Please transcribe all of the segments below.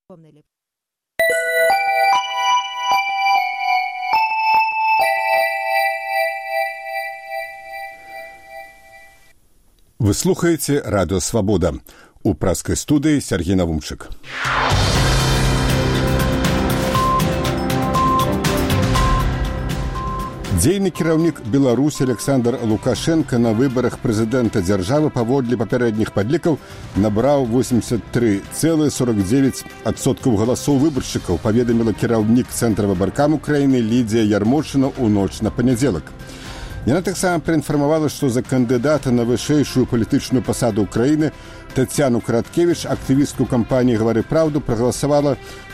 Вы слухаете «Радио Свобода». У праскай студыі Сергей Навумчык. Дзейны кіраўнік Беларусі Александр Лукашенко на выбарах прэзідэнта дзяржавы паводле папярэдніх падлікаў набраў 83,49% галасоў выбаршчыкаў, паведаміла кіраўнік Цэнтра выбаркам Украіны Лідзія Ярмошына ў ноч на панядзелак. Яна таксама праінфармавала, што за кандыдата на вышэйшую палітычную пасаду ўкраіны Тацяну Караткевіч, актывістку кампаніі «Гавары праўду», прагаласавала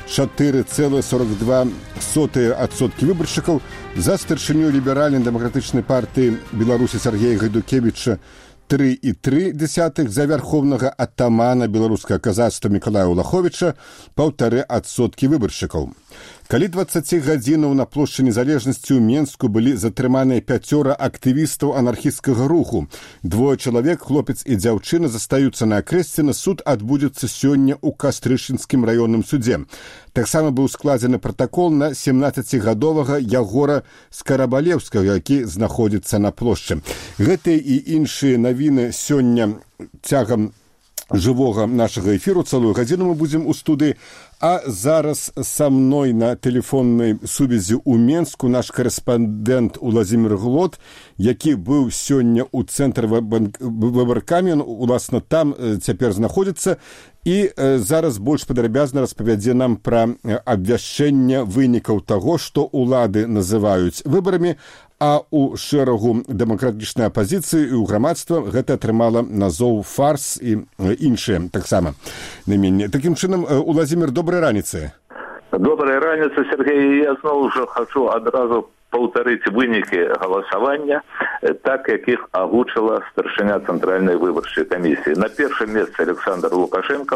4,42% выбаршчыкаў, за старшыню ліберальна-дэмакратычнай партыі Беларусі Сергея Гайдукевіча 3,3%, за вярхоўнага атамана беларускага казацтва Мікалая Улаховіча 1,5% выбаршчыкаў. Калі 20 гадзінаў на плошчы Незалежнасці ў Менску былі затрыманыя 5 актывістаў анархісцкага руху. 2 чалавек, хлопец і дзяўчына, застаюцца на акрэсціна. Суд адбудзецца сёння ў Кастрышынскім раённым судзе. Таксама быў складзены пратакол на 17-гадовага Ягора Скарабалеўскага, які знаходзіцца на плошчы. Гэтыя і іншыя навіны сёння цягам жывога нашага эфіру. Цэлую гадзіну мы будзем у студыі. А зараз са мной на тэлефоннай сувязі ў Менску наш корэспандэнт Уладзімір Глот, які быў сёння ў цэнтры выбаркамі, уласна там цяпер знаходзіцца, і зараз больш падрабязна распавядзе нам пра абвяшчэнне вынікаў таго, што ўлады называюць выбарамі, а ў шэрагу дэмакратычнай апазіцыі і ў грамадства гэта атрымала назоў фарс і іншыя таксама найменне. Такім чынам, Уладзімір, добрай раніцы. Добрай раніцы, Сергей. Я зноў жа хачу адразу паўтарыць вынікі галасавання, так, якіх агучыла старшыня Цэнтральнай выбарчай камісіі. На першым месцы Александр Лукашенко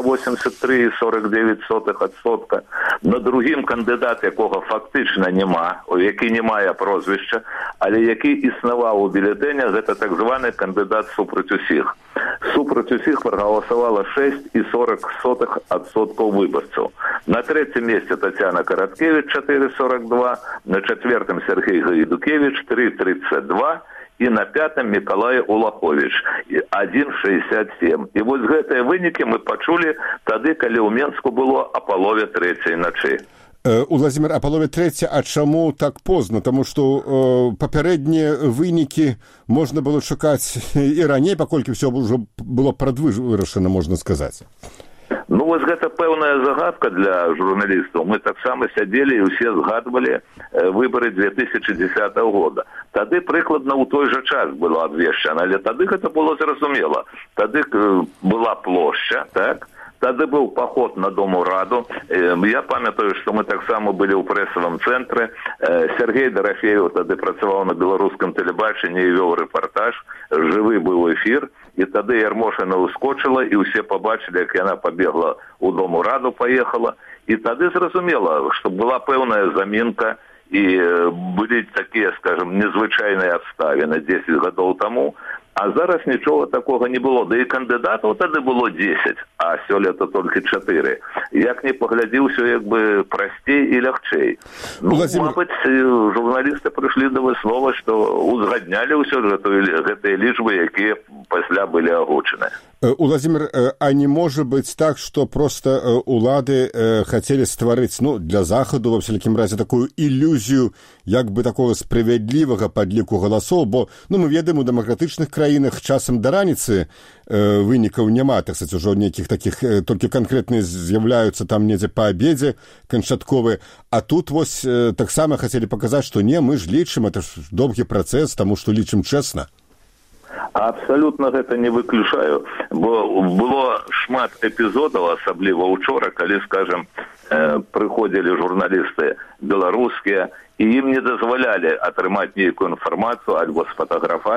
83,49%, на другім кандыдат, якога фактычна няма, які не мае прозвішча, але які існаваў у бюлетэне, гэта так званы кандыдат супраць усіх. Супраць усіх прагаласавала 6,40% выбарцаў. На трэцім месцы Тацяна Караткевіч 4,42, на чацвертым Сергей Гайдукевич 3,32 і на пятым Мікалай Улахович 1,67. І вось гэтыя вынікі мы пачулі тады, калі ў Менску было о палове 3:00 ночы. Уладзімір, а палове 3:00, а чаму так позна? Таму што папярэднія вынікі можна было чакаць і раней, паколькі ўсё ўжо было прадвырашана, можна сказаць. Ну, вось гэта пэўная загадка для журналістаў. Мы таксама сядзелі і ўсе згадвалі выбары 2010 года. Тады прыкладна ў той жа час было абвешчана, але тады гэта было зразумела. Тады была плошча, так? Тады быў паход на Дом Ураду. Я памятаю, што мы таксама былі ў прэсавым цэнтры. Сергей Дарафеев тады працаваў на беларускам тэлебачанні і вёў рэпартаж. Жывы быў эфір. І тады Ярмошына ускочыла, і ўсе пабачылі, як яна пабегла ў Дом Ураду, паехала. І тады зразумела, што была пэўная замінка, і былі такія, скажем, незвычайныя абставіны 10 гадоў таму. А зараз нічога такога не было. Да і кандыдатаў тады было 10, а сёлета толькі 4. Як не паглядзі, ўсё як бы прасцей і лягчэй. Ну, мабыць, журналісты прыйшлі да выслова, што узгаднялі ўсё гэтыя лічбы, якія пасля былі агучаны. Уладзімір, а не можа быць так, што проста улады хацелі стварыць, ну, для Захаду, во всякім разе, такую ілюзію, як бы такого справядлівага падліку галасоў, бо, ну, мы ведаем, у дэмакратычных краінах часам да раніцы вынікаў няма, так сказаць, ужо нейкіх такіх, толькі канкрэтныя з'яўляюцца там недзе па абедзе канчатковы, а тут вось таксама хацелі паказаць, што не, мы ж лічым, это ж доўгі працэс, таму што лічым чэсна. Абсалютна гэта не выключаю, бо было шмат эпізодаў, асабліва учора, калі, скажем, прыходзілі журналісты беларускія, і ім не дазвалялі атрымаць нейкую інфармацыю альбо сфотаграфаць,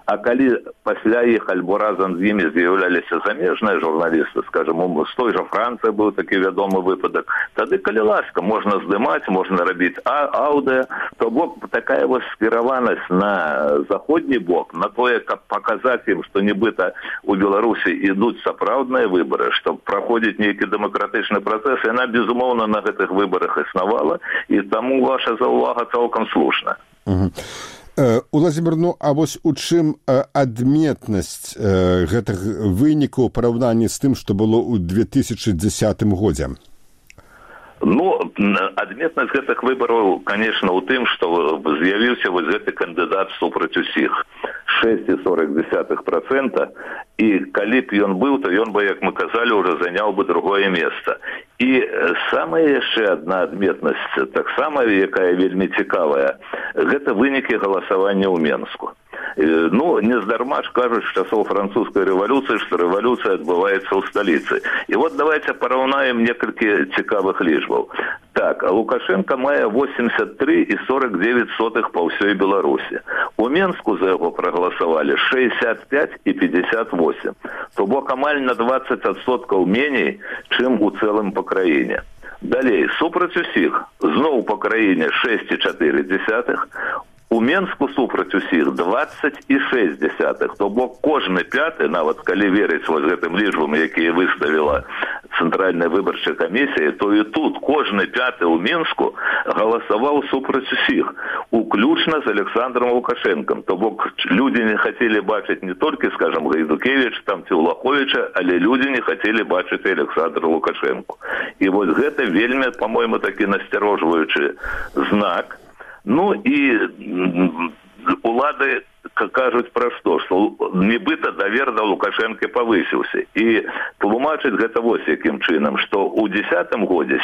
А калі пасля іх альбо разам з імі з'яўляліся замежныя журналісты, скажем, з той жа Францыі быў такі вядомы выпадак, тады, калі ласка, можна здымаць, можна рабіць аўдыо, то бок такая вось скіраванасць на заходні бок, на тое, каб паказаць ім, што нібыта у Беларусі ідуць сапраўдныя выбары, што праходзіць нейкі дэмакратычны працэс, яна, безумоўна, на гэтых выбарах існавала, і таму ваша заўвага цалкам слушна. Уладзімір, ну, а вось у чым адметнасць гэтых вынікаў у параўнанні з тым, што было ў 2010 годзе? Ну, адметнасць гэтых выбараў, конечно, у тым, што з'явіўся вось гэты кандыдат супраць усіх. 6,4%, і калі б ён быў, то ён бы, як мы казалі, уже заняў бы другое месца. І самая яшчэ адна адметнасць, таксама, якая вельмі цікавая, гэта вынікі галасавання ў Менску. Ну, нездарма ж кажуць з часоў французскай рэвалюцыі, што рэвалюцыя адбываецца ў сталіцы. І вот давайте параўнаем некалькі цікавых лічбаў. Так, Лукашенко мае 83,49 па ўсёй Беларусі. У Менску за яго прагаласавалі 65,58. То бок амаль на 20% меней, чым у цэлым па краіне. Далей, супраць усіх, зноў па краіне 6,4. У Менску супраць усіх 20,6. То бок кожны пяты, нават калі верыць вось гэтым лічбам, якія выставіла Цэнтральная выбарчая камісія, то і тут кожны пяты ў Менску галасаваў супраць усіх, уключна з Александром Лукашенком. То бок людзі не хацелі бачыць не толькі, скажем, Гайдукевіч там ці Улаховіча, але людзі не хацелі бачыць Александра Лукашенко. І вось гэта вельмі, па-мойму, такі насцярожваючы знак. Ну і улады кажуць пра што, што нібыта давер да Лукашэнкі павысіўся. І тлумачыць гэта вось якім чынам, што ў 2010 годзе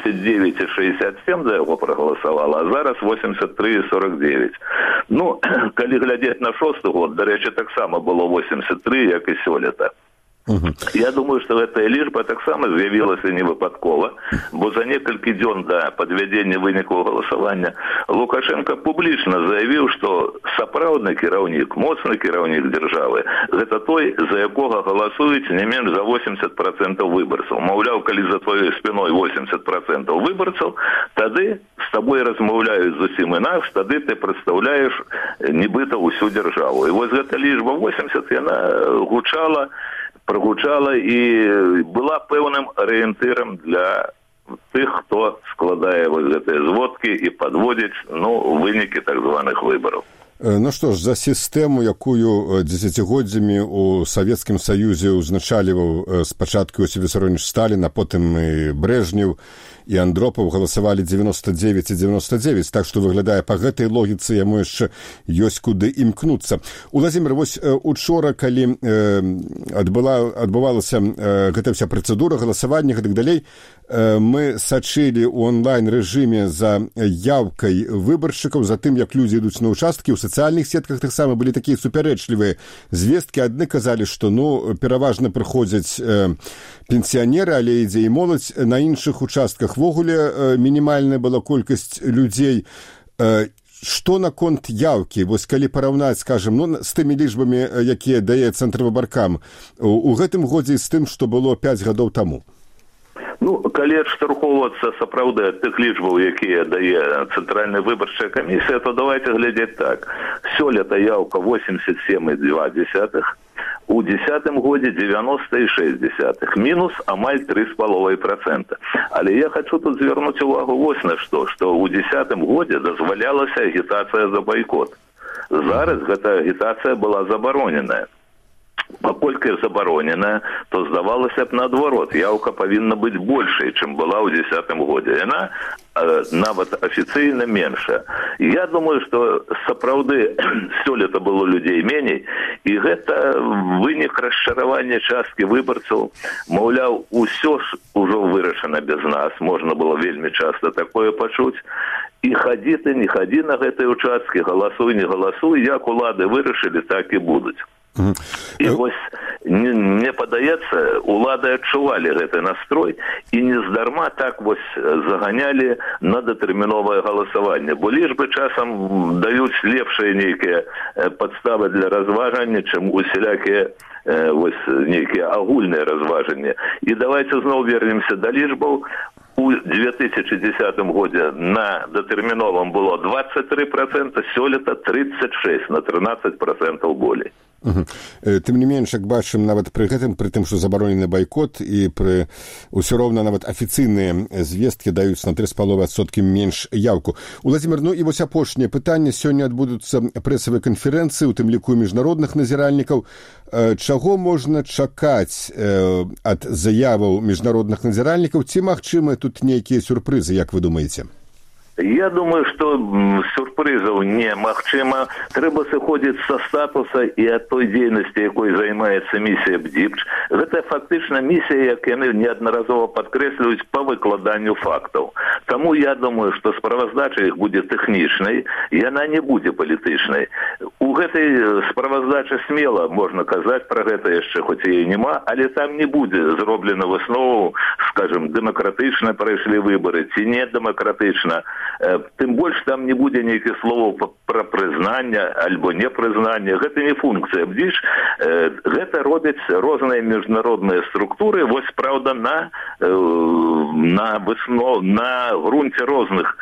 79,67 за яго прагаласавала, а зараз 83,49. Ну, калі глядзець на 6 год, дарэчы, таксама было 83, як і сёлета. Я думаю, што гэтая лічба таксама з'явілася не выпадкова, бо за некалькі дзён да падвядзення вынікаў галасавання Лукашенко публічна заявіў, што сапраўдны кіраўнік, моцны кіраўнік дзяржавы, гэта той, за якога галасуюць не менш за 80% выбарцаў. Маўляў, калі за твоёй спіной 80% выбарцаў, тады з табой размаўляюць зусім інакш, тады ты прадстаўляеш нібыта ўсю дзяржаву. І вось гэта лічба 80, яна прогучала і была пэўным арыентырам для тых, хто складае вось гэтыя зводкі і падводзіць, ну, вынікі так званых выбараў. Ну што ж, за сістэму, якую дзесяцігоддзямі ў Савецкім Саюзе ўзначальваў спачатку Иосиф Виссарионович Сталін, а потым і Брежнев, і Андропаў галасавалі 99 і 99, так што выглядае па гэтай логіцы яму яшчэ ёсць куды імкнуцца. Уладзімір, вось учора, калі адбывалася гэта вся працэдура галасавання гэтак далей, мы сачылі ў онлайн-рэжыме за яўкай выбаршчыкаў, за тым, як людзі ідуць на ўчасткі. У сацыяльных сетках таксама былі такія супярэчлівыя звесткі. Адны казалі, што пераважна прыходзяць пенсіянеры, але ідзе і моладзь. На іншых участках ввогуле мінімальная была колькасць людзей. Што наконт яўкі? Вось калі параўнаць, скажем, з тымі лічбамі, якія дае Цэнтрвыбаркам у гэтым годзе з тым, што было 5 гадоў таму. Ну, калі адштурхоўвацца сапраўды ад тых лічбаў, якія дае Цэнтральная выбарчая камісія, то давайте глядзець так. Сёлета яўка 87,2, у 2010 годзе 90,6, мінус амаль 3,5%. Але я хочу тут звярнуць увагу вось на што ў 2010 годзе дазвалялася агітацыя за байкот. Зараз гэта агітацыя была забароненая. Паколькі забароненая, то здавалася б наадварот, яўка павінна быць большай, чым была ў 2010 годзе. Яна нават афіцыйна меншая. Я думаю, што сапраўды сёлета было людзей меней, і гэта вынік расчаравання часткі выбарцаў. Маўляў, усё ж ужо вырашана без нас, можна было вельмі часта такое пачуць. І хадзі ты, не хадзі на гэтыя ўчасткі, галасуй, не галасуй, як улады вырашылі, так і будуць. І вось мне падаецца, улады адчувалі гэты настрой і нездарма так вось заганялі на датэрміновае галасаванне, бо лічбы часам даюць лепшыя нейкія падставы для разважання, чым усялякія вось нейкія агульныя разважанні. І давайте зноў вернемся да лічбаў. У 2010 годзе на датэрміновым было 23%, сёлета 36%, на 13% болей. Тым не менш, як бачым, нават пры гэтым, пры тым, што забаронены байкот, і ўсё роўна нават афіцыйныя звесткі даюць на 3,5% менш яўку. Уладзімір, ну і вось апошняе пытанне. Сёння адбудуцца прэсавыя канферэнцыі, у тым ліку міжнародных назіральнікаў. Чаго можна чакаць ад заяваў міжнародных назіральнікаў? Ці магчымы тут нейкія сюрпрызы, як вы думаеце? Я думаю, что сюрпризов немагчыма. Трэба сыходзіць са статуса і ад той дзейнасці, якой займаецца місія БДІПЧ. Гэта фактычна місія, як яны неаднаразова падкрэсліваюць, па выкладанню фактаў. Таму я думаю, што справаздача іх будзе тэхнічнай, яна не будзе палітычнай. У гэтай справаздачы смела можна казаць пра гэта яшчэ, хоць яе няма, але там не будзе зроблена выснову, скажем, дэмакратычна прайшлі выбары ці не дэмакратычна. Тым больш там не будзе нейкіх словаў пра прызнанне альбо непрызнанне. Гэта не функцыя БДІПЧ, гэта робяць розныя міжнародныя структуры, вось праўда на грунце розных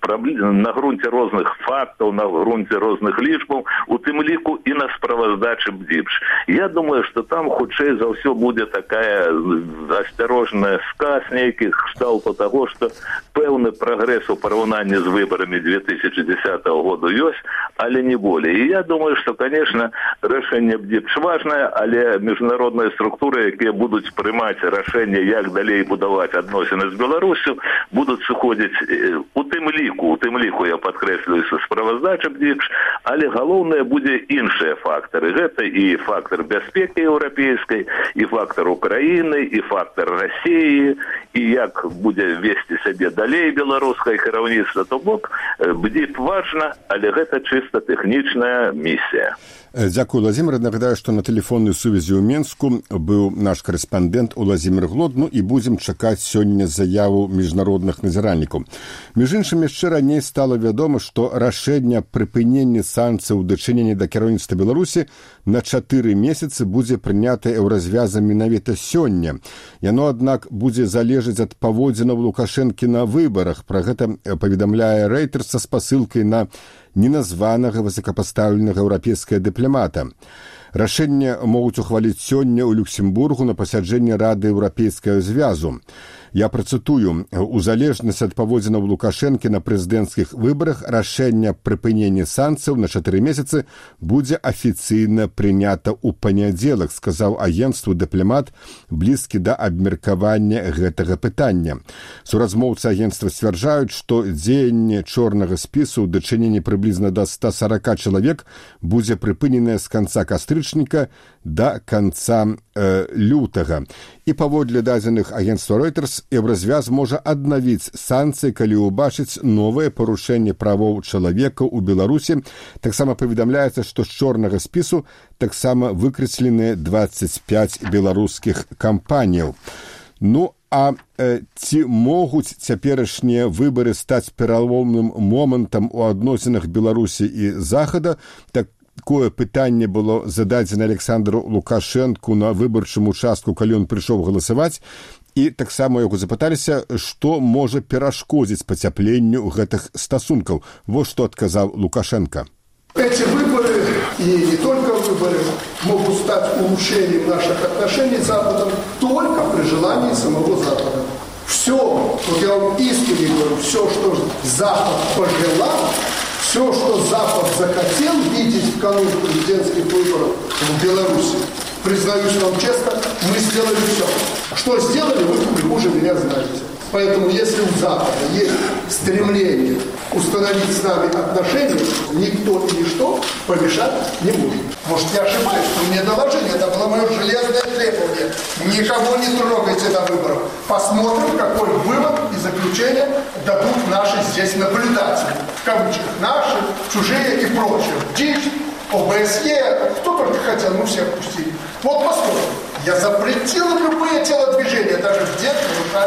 на грунце розных фактаў, на грунце розных лічбаў, у тым ліку і на справаздачы БДІПЧ. Я думаю, што там хутчэй за ўсё будзе такая асцярожная сказ нейкіх кшталту таго, што пэўны прагрэс у параўнанні з выбарамі 2010 году ёсць, але не болей. І я думаю, што, конечно, рашэнне БДІПЧ важнае, але міжнародныя структуры, якія будуць прымаць рашэнне, як далей будаваць адносіны з Беларусю, будуць сыходзіць у тым ліку, я падкрэслюю, са справаздачы БДІПЧ, але галоўнае будзе іншыя фактары. Гэта і фактар бяспекі еўрапейскай, і фактар Украіны, і фактар Расіі, і як будзе весці сябе далей беларускае кіраўніцтва. То бок, БДІП важна, але гэта чыста тэхнічная місія. Дзякую, Уладзімір. Нагадаю, што на тэлефоннай сувязі ў Менску быў наш карэспандэнт Уладзімір Глод, ну і будзем чакаць сёння заяву міжнародных назіральнікаў. Між іншым, яшчэ раней стала вядома, што рашэнне прыпынення санкцый у дачыненні да кіраўніцтва Беларусі на 4 месяцы будзе прынята еўразвязам менавіта сёння. Яно, аднак, будзе залежаць ад паводзінаў Лукашэнкі на выбарах. Пра гэта паведамляе Рэйтэрс са спасылкай на неназванага высокапастаўленага еўрапейскага дыпламата. Рашэнне могуць ухваліць сёння ў Люксембургу на пасяджэнні Рады Еўрапейскага звязу. Я працытую, у залежнасці ад паводзінаў Лукашэнкі на прэзідэнцкіх выбарах рашэнне прыпынення санкцыяў на 4 месяцы будзе афіцыйна прынята ў панядзелак, сказаў агенцтву дыпламат, блізкі да абмеркавання гэтага пытання. Суразмоўцы агенцтва сцвярджаюць, што дзеянне чорнага спісу ў дачыненні прыблізна да 140 чалавек будзе прыпыненае з канца кастрычніка да канца лютага. І паводле дадзеных агенцтва Reuters, еўразвяз можа аднавіць санкцыі, калі ўбачыць новае парушэнне правоў чалавека ў Беларусі. Таксама паведамляецца, што з чорнага спісу таксама выкрэсленыя 25 беларускіх кампаніяў. Ну, а ці могуць цяперашнія выбары стаць пераломным момантам у адносінах Беларусі і Захада? Такое пытанне было зададзена Александру Лукашэнку на выбарчым участку, калі ён прыйшоў галасаваць. І таксама яго запыталіся, што можа перашкодзіць пацяпленню гэтых стасункаў. Вот што адказаў Лукашенко. Эти выборы, и не только выборы, могут стать улучшением наших отношений с Западом только при желании самого Запада. Все, вот я вам искренне говорю, все, что Запад пожелал, все, что Запад захотел видеть в канун президентских выборов в Беларуси, признаюсь вам честно, мы сделали все. Что сделали, вы хуже меня знаете. Поэтому если у Запада есть стремление установить с нами отношения, никто и ничто помешать не может. Может, я ошибаюсь, но мне доложили, это было мое железное требование. Никого не трогайте до выборов. Посмотрим, какой вывод и заключение дадут наши здесь наблюдатели. В кавычках наши, чужие и прочие. ДИПЧ, ОБСЕ, кто только хотел, мы всех пустили. Вот посмотрим. Я запретил любые телодвижения, даже в детстве,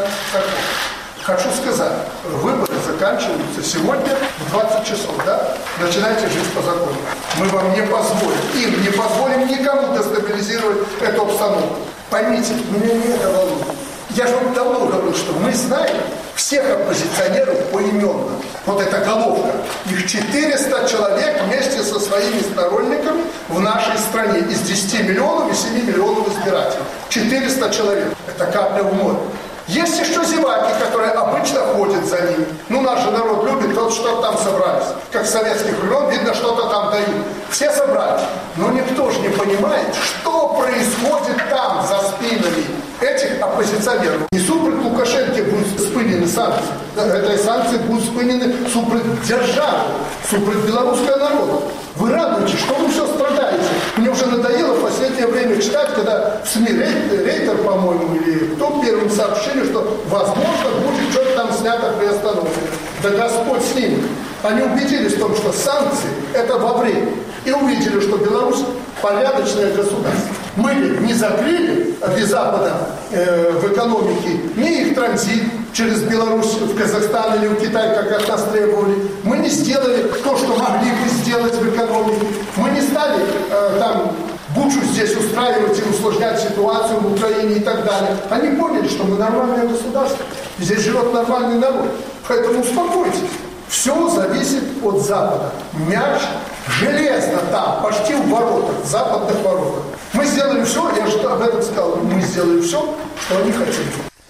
Хочу сказать, выборы заканчиваются сегодня в 20 часов, да? Начинайте жить по закону. Мы вам не позволим, им не позволим никому дестабилизировать эту обстановку. Поймите, меня не это волнует. Я же вам давно говорил, что мы знаем всех оппозиционеров поименно. Вот эта головка. Их 400 человек вместе со своими сторонниками в нашей стране. Из 10 миллионов и 7 миллионов избирателей. 400 человек. Это капля в море. Есть еще зеваки, которые обычно ходят за ним. Ну, наш же народ любит, вот что-то там собрались. Как с советских времен, видно, что-то там дают. Все собрались. Но никто же не понимает, что происходит там, за спинами этих оппозиционеров. Не супротив Лукашенко будут спынены санкции. Этой санкции будут спынены супротив державы, супротив белорусского народа. Вы радуетесь, что вы все страдаете. Мне уже надоело в последнее время читать, когда в СМИ Рейтер, по-моему, или кто первым сообщили, что возможно будет что-то там снято при остановке. Да Господь с ними. Они убедились в том, что санкции – это во время. И увидели, что Беларусь – порядочное государство. Мы не закрыли для Запада в экономике ни их транзит через Беларусь в Казахстан или в Китай, как от нас требовали. Мы не сделали то, что могли бы сделать в экономике. Мы не стали там бучу здесь устраивать и усложнять ситуацию в Украине и так далее. Они поняли, что мы нормальное государство. Здесь живет нормальный народ. Поэтому успокойтесь. Все зависит от Запада. Мяч железно там, почти в воротах, в западных воротах. Мы сделали все, я же об этом сказал, мы сделали все, что они хотели.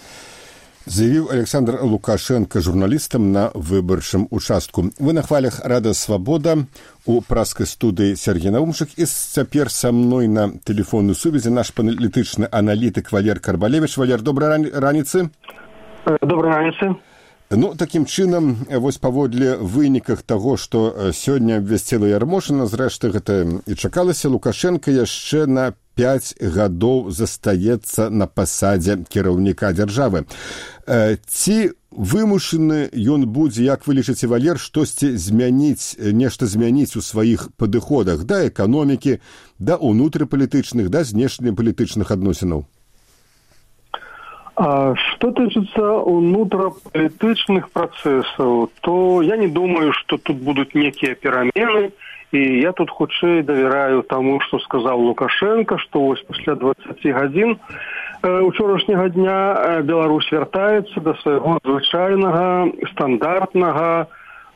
Заявіў Александр Лукашенко журналістам на выбарчым участку. Вы на хвалях Рада Свабода у праскай студыі Сергей Наумчык і цяпер са мной на тэлефоннай сувязі наш палітычны аналітык Валер Карбалевич. Валер, добрай раніцы. Добрай раніцы. Ну, такім чынам, вось паводле выніках таго, што сёння абвясціла Ярмошына, зрэшты, гэта і чакалася, Лукашенко яшчэ на 5 гадоў застаецца на пасадзе кіраўніка дзяржавы. Ці вымушаны ён будзе, як вы лічыце, Валер, штосьці змяніць, нешта змяніць у сваіх падыходах да эканомікі, да ўнутрыпалітычных, да знешнепалітычных адносінаў? Что тычыцца унутраполитичных процессов, то я не думаю, что тут будут некие перемены, и я тут хутчэй доверяю тому, что сказал Лукашенко, что вось после 20 годин учорашняга дня Беларусь вяртаецца до своего звычайнага, стандартнага,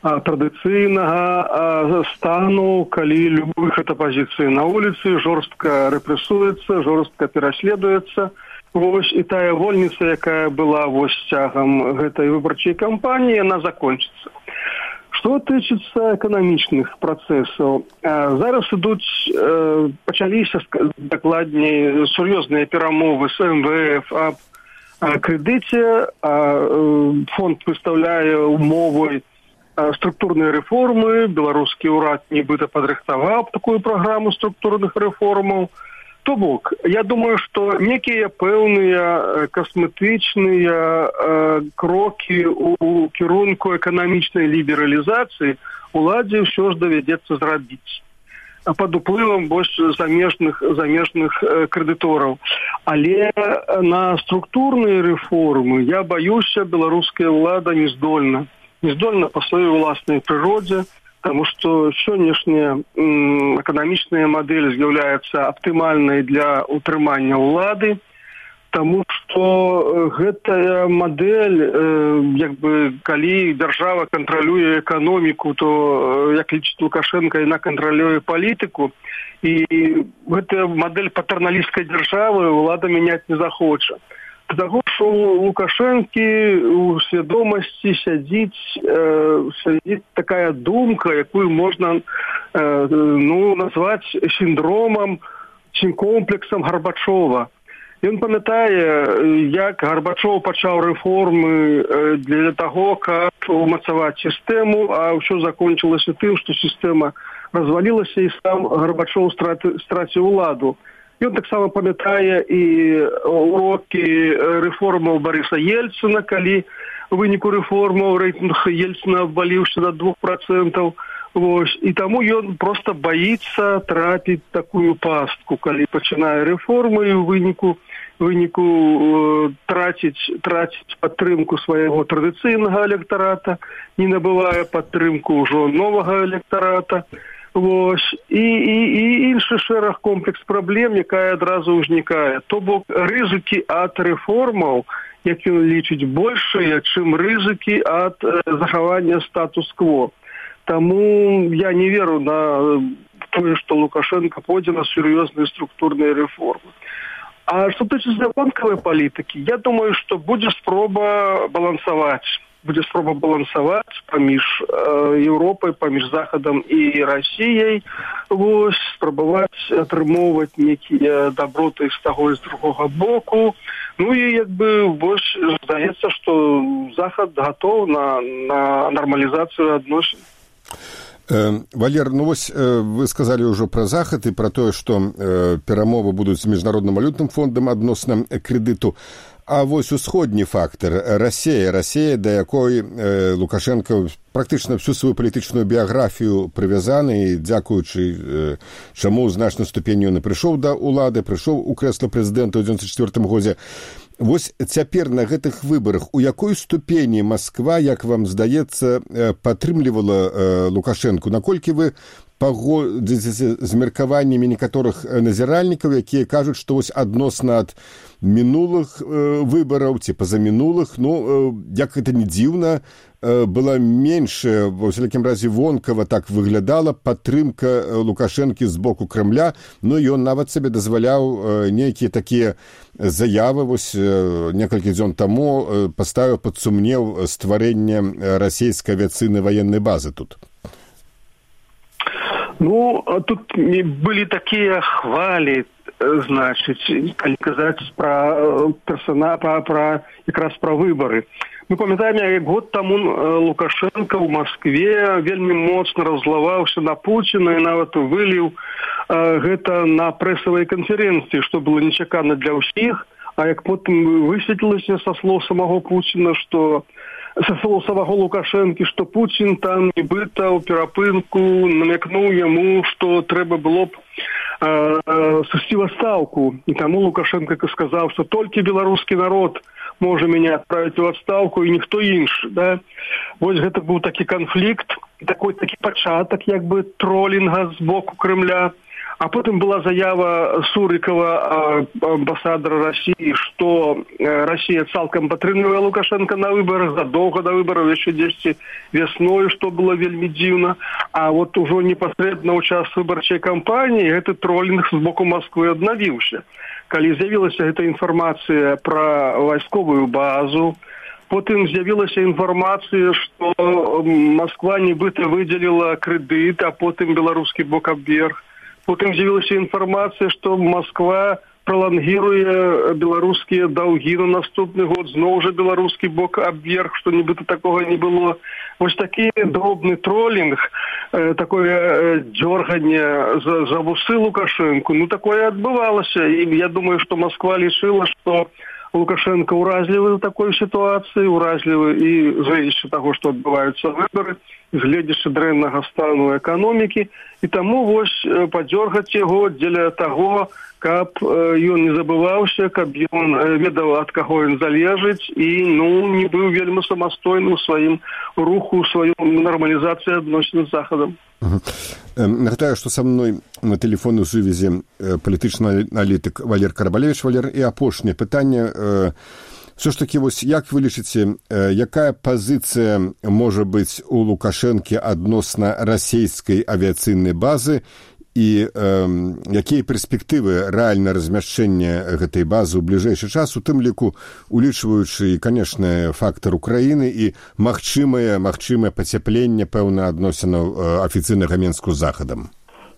традыцыйнага стану, калі любы выход оппозиции на улице жорстка рэпрэсуецца, жорстка пераследуецца. Вось і тая вольніца, якая была вось цягам гэтай выбарчай кампаніі, яна закончыцца. Што тычыцца эканамічных працэсаў, зараз ідуць, пачаліся дакладней сур'ёзныя перамовы з МВФ аб крэдыце, фонд выстаўляе умовы структурнай рэформы, беларускі ўрад нібыта падрыхтаваў такую праграму структурных рэформаў. То бок, я думаю, што некія пэўныя касметычныя крокі ў кірунку эканамічнай лібералізацыі уладзе ўсё ж давядзецца зрабіць пад уплывам больш замежных крэдытораў. Але на структурныя рэформы, я баюся, беларуская ўлада не здольна па сваёй уласнай прыродзе, потому что сённяшняя эканамічная модель з'яўляецца аптымальнай для утрымання ўлады, тому что гэтая модель, калі дзяржава кантралюе эканоміку, то, як лічыць Лукашенко, яна кантралюе палітыку, і гэтая модель патэрналісцкай дзяржавы ўлада мяняць не захоча. Того, что у Лукашенки у свядомасці сядзіць такая думка, якую можна назваць синдромом ці комплексам Горбачова. Ён памятае, як Горбачов пачаў рэформы для таго, каб умацаваць сістэму, а ўсё закончылася тым, што сістэма развалілася і сам Горбачов страціў уладу. Ён таксама памятае і урокі рэформаў Барыса Ельцына, калі у выніку рэформаў рэйтынг Ельцына абваліўся на 2%. Вось, і таму ён проста баіцца трапіць такую пастку, калі пачынае рэформы і ў выніку траціць падтрымку свайго традыцыйнага электарата, не набывае падтрымку ўжо новага электарата. Вось, і іншы шэраг комплекс праблем, якая адразу ўзнікае. То бок рызыкі ад рэформаў, як ён лічыць, большыя, чым рызыкі ад захавання статус-кво. Таму я не веру на тое, што Лукашенко пойдзе на сур'ёзныя структурныя рэформы. А што тычыцца вонкавай палітыкі, я думаю, што будзе спроба балансаваць паміж Еўропай, паміж Захадам і Расіяй, вось, спрабаваць атрымоўваць нейкія даброты з таго і з другога боку. Ну і як бы вось здаецца, што Захад гатоў на нармалізацыю адносін. Валер, ну вось вы сказалі ўжо пра Захад і пра тое, што перамовы будуць з міжнародным валютным фондам адносна крэдыту. А вось усходні фактар Расія, да якой Лукашенко практычна всю сваю палітычную біяграфію прывязаны, і дзякуючы чаму ў значнай ступені ён і прыйшоў да ўлады, прыйшоў у крэсла прэзідэнта ў 1994 годзе. Вось цяпер на гэтых выбарах у якой ступені Масква, як вам здаецца, падтрымлівала Лукашенку? Наколькі вы пагодзіцеся з меркаваннямі некаторых назіральнікаў, якія кажуць, што вось адносна ад мінулых выбараў ці пазамінулых, ну, як гэта не дзіўна, была меншая, ва ўсялякім разе вонкава так выглядала падтрымка Лукашэнкі з боку Крэмля, ну, ён нават сабе дазваляў нейкія такія заявы, вось некалькі дзён таму паставіў пад сумнеў стварэнне расійскай авіяцыйнай ваеннай базы тут. Ну, тут былі такія хвалі, значыць, калі казаць пра якраз пра выбары. Мы памятаем, як год таму Лукашенко ў Маскве вельмі моцна раззлаваўся на Пуціна і нават выліў гэта на прэсавай канферэнцыі, што было нечакана для ўсіх, а як потым высветлілася са слоў самого Пуціна, што са слоў самого Лукашэнкі, што Пуцін там нібыта ў перапынку намякнуў яму, што трэба было б сысці ў адстаўку. І таму Лукашенко сказаў, што толькі беларускі народ можа мяне адправіць у адстаўку і ніхто іншы. Да? Вось гэта быў такі канфлікт, такі пачатак як бы тролінга з боку Крэмля. А потым была заява Сурыкова, амбасадара Расіі, што Расія цалкам падтрымлівае Лукашенка на выбарах, задоўга да выбараў, яшчэ дзесьці вясною, што было вельмі дзіўна. А вот ужо непасрэдна ў час выбарчай кампаніі гэты тролінг з боку Масквы аднавіўся. Калі з'явілася гэта інфармацыя пра вайсковую базу, потым з'явілася інфармацыя, што Масква нібыта выдзеліла крэдыт, а потым беларускі бок абверг. Потым з'явілася інфармацыя, што Масква пралангіруе беларускія даўгі на наступны год, зноў жа беларускі бок абверг, што нібыта такога не было. Вось такі дробны тролінг, такое дзёрганне за вусы Лукашэнку, ну такое адбывалася. І я думаю, што Масква лічыла, што Лукашенко уразлівы ў такой сітуацыі, уразлівы і гледзячы таго, што адбываюцца выбары, гледзячы дрэннага стану эканомікі, і таму вось падзёргаць яго дзеля таго, каб ён не забываўся, каб ён ведаў, ад каго ён залежыць, і не быў вельмі самастойным у сваім руху, у сваёй нармалізацыі адносін з Захадам. Нагадаю, што са мной на тэлефоннай сувязі палітычны аналітык Валер Карабалевіч. Валер, і апошняе пытанне. Все ж таки, вось як вы лічыце, якая пазіцыя можа быць у Лукашэнкі адносна расійскай авіяцыйнай базы і якія перспектывы рэальна размяшчэння гэтай базы ў бліжэйшы час, у тым ліку улічваючы, канешне, фактар Украіны і магчымае пацяпленне, пэўна, адносінаў афіцыйнага Мінску з Захадам?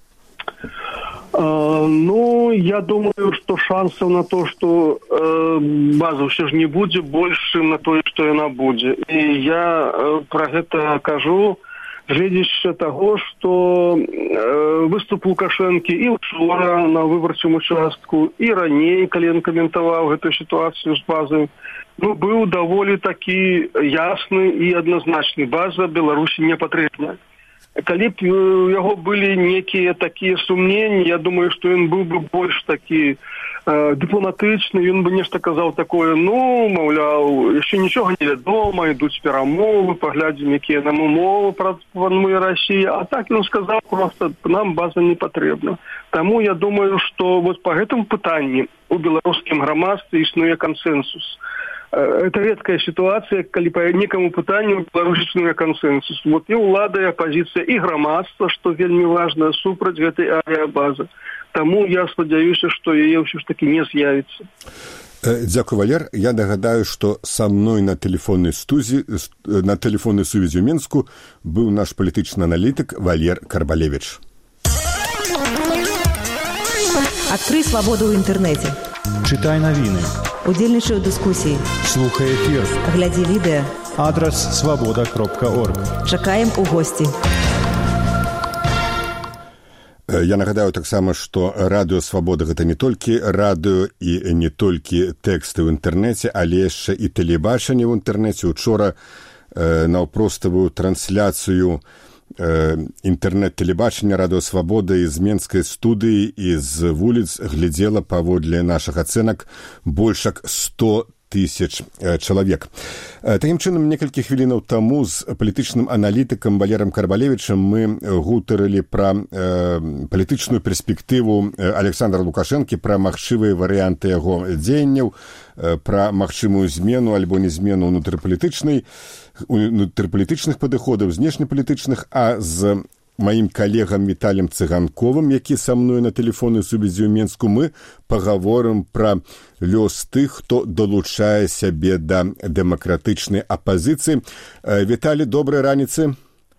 Ну, я думаю, што шансаў на то, што база ўсё ж не будзе, больш, чым на тое, што яна будзе. І я пра гэта кажу, гледзячы таго, што выступ Лукашэнкі і ўчора на выбарчым участку, і раней, калі ён каментаваў гэтую сітуацыю з базай, быў даволі такі ясны і адназначны. База Беларусі не патрэбна. Калі б у яго былі некія такія сумненні, я думаю, што ён быў бы больш такі дыпламатычны, ён бы нешта казаў такое, маўляў, яшчэ нічога не вядома, ідуць перамовы, паглядзім, якія нам умовы прапануе Расія, а так ён сказаў проста, нам база не патрэбна. Таму я думаю, што вот па гэтым пытанні у беларускім грамадстве існуе кансэнсус. Это редкая ситуация, калі по некому пытанню беларусічнага консенсус. Вот і ўлада, і апозіцыя, і грамадства, што вельмі важна, супраць гэтай авіабазы. Таму я спадзяюся, што яе ўсё ж таки не з'явіцца. Дзякуй, Валер. Я нагадаю, што са мной на тэлефоннай сувязі ў Менску быў наш палітычны аналітык Валер Карбалевіч. Адкрый свабоду ў інтэрнэце. Читай навіны. Удзельнічай у дыскусіі. Слухай эфір. Глядзі відэа. Адрас свабода.орг. Чакаем у госці. Я нагадаю таксама, што радыё «Свабода» гэта не толькі радыё і не толькі тэксты ў інтэрнэце, але яшчэ і тэлебачанне ў інтэрнэце. Учора наўпроставую трансляцыю інтэрнэт-тэлебачання радыё «Свабода» з менскай студыі і з вуліц глядзела паводле нашых ацэнак больш як 100 тысяч чалавек. Такім чынам, некалькі хвілінаў таму з палітычным аналітыкам Валерам Карбалевічам мы гутарылі пра палітычную перспектыву Александра Лукашэнкі, пра магчымыя варыянты яго дзеянняў, пра магчымую змену альбо не змену унутрыпалітычных падыходаў, знешнепалітычных, а з маім калегам Віталем Цыганковым, які са мной на тэлефоннай сувязі ў Менску, мы пагаворым пра лёс тых, хто далучае сябе да дэмакратычнай апазіцыі. Віталі, добрай раніцы.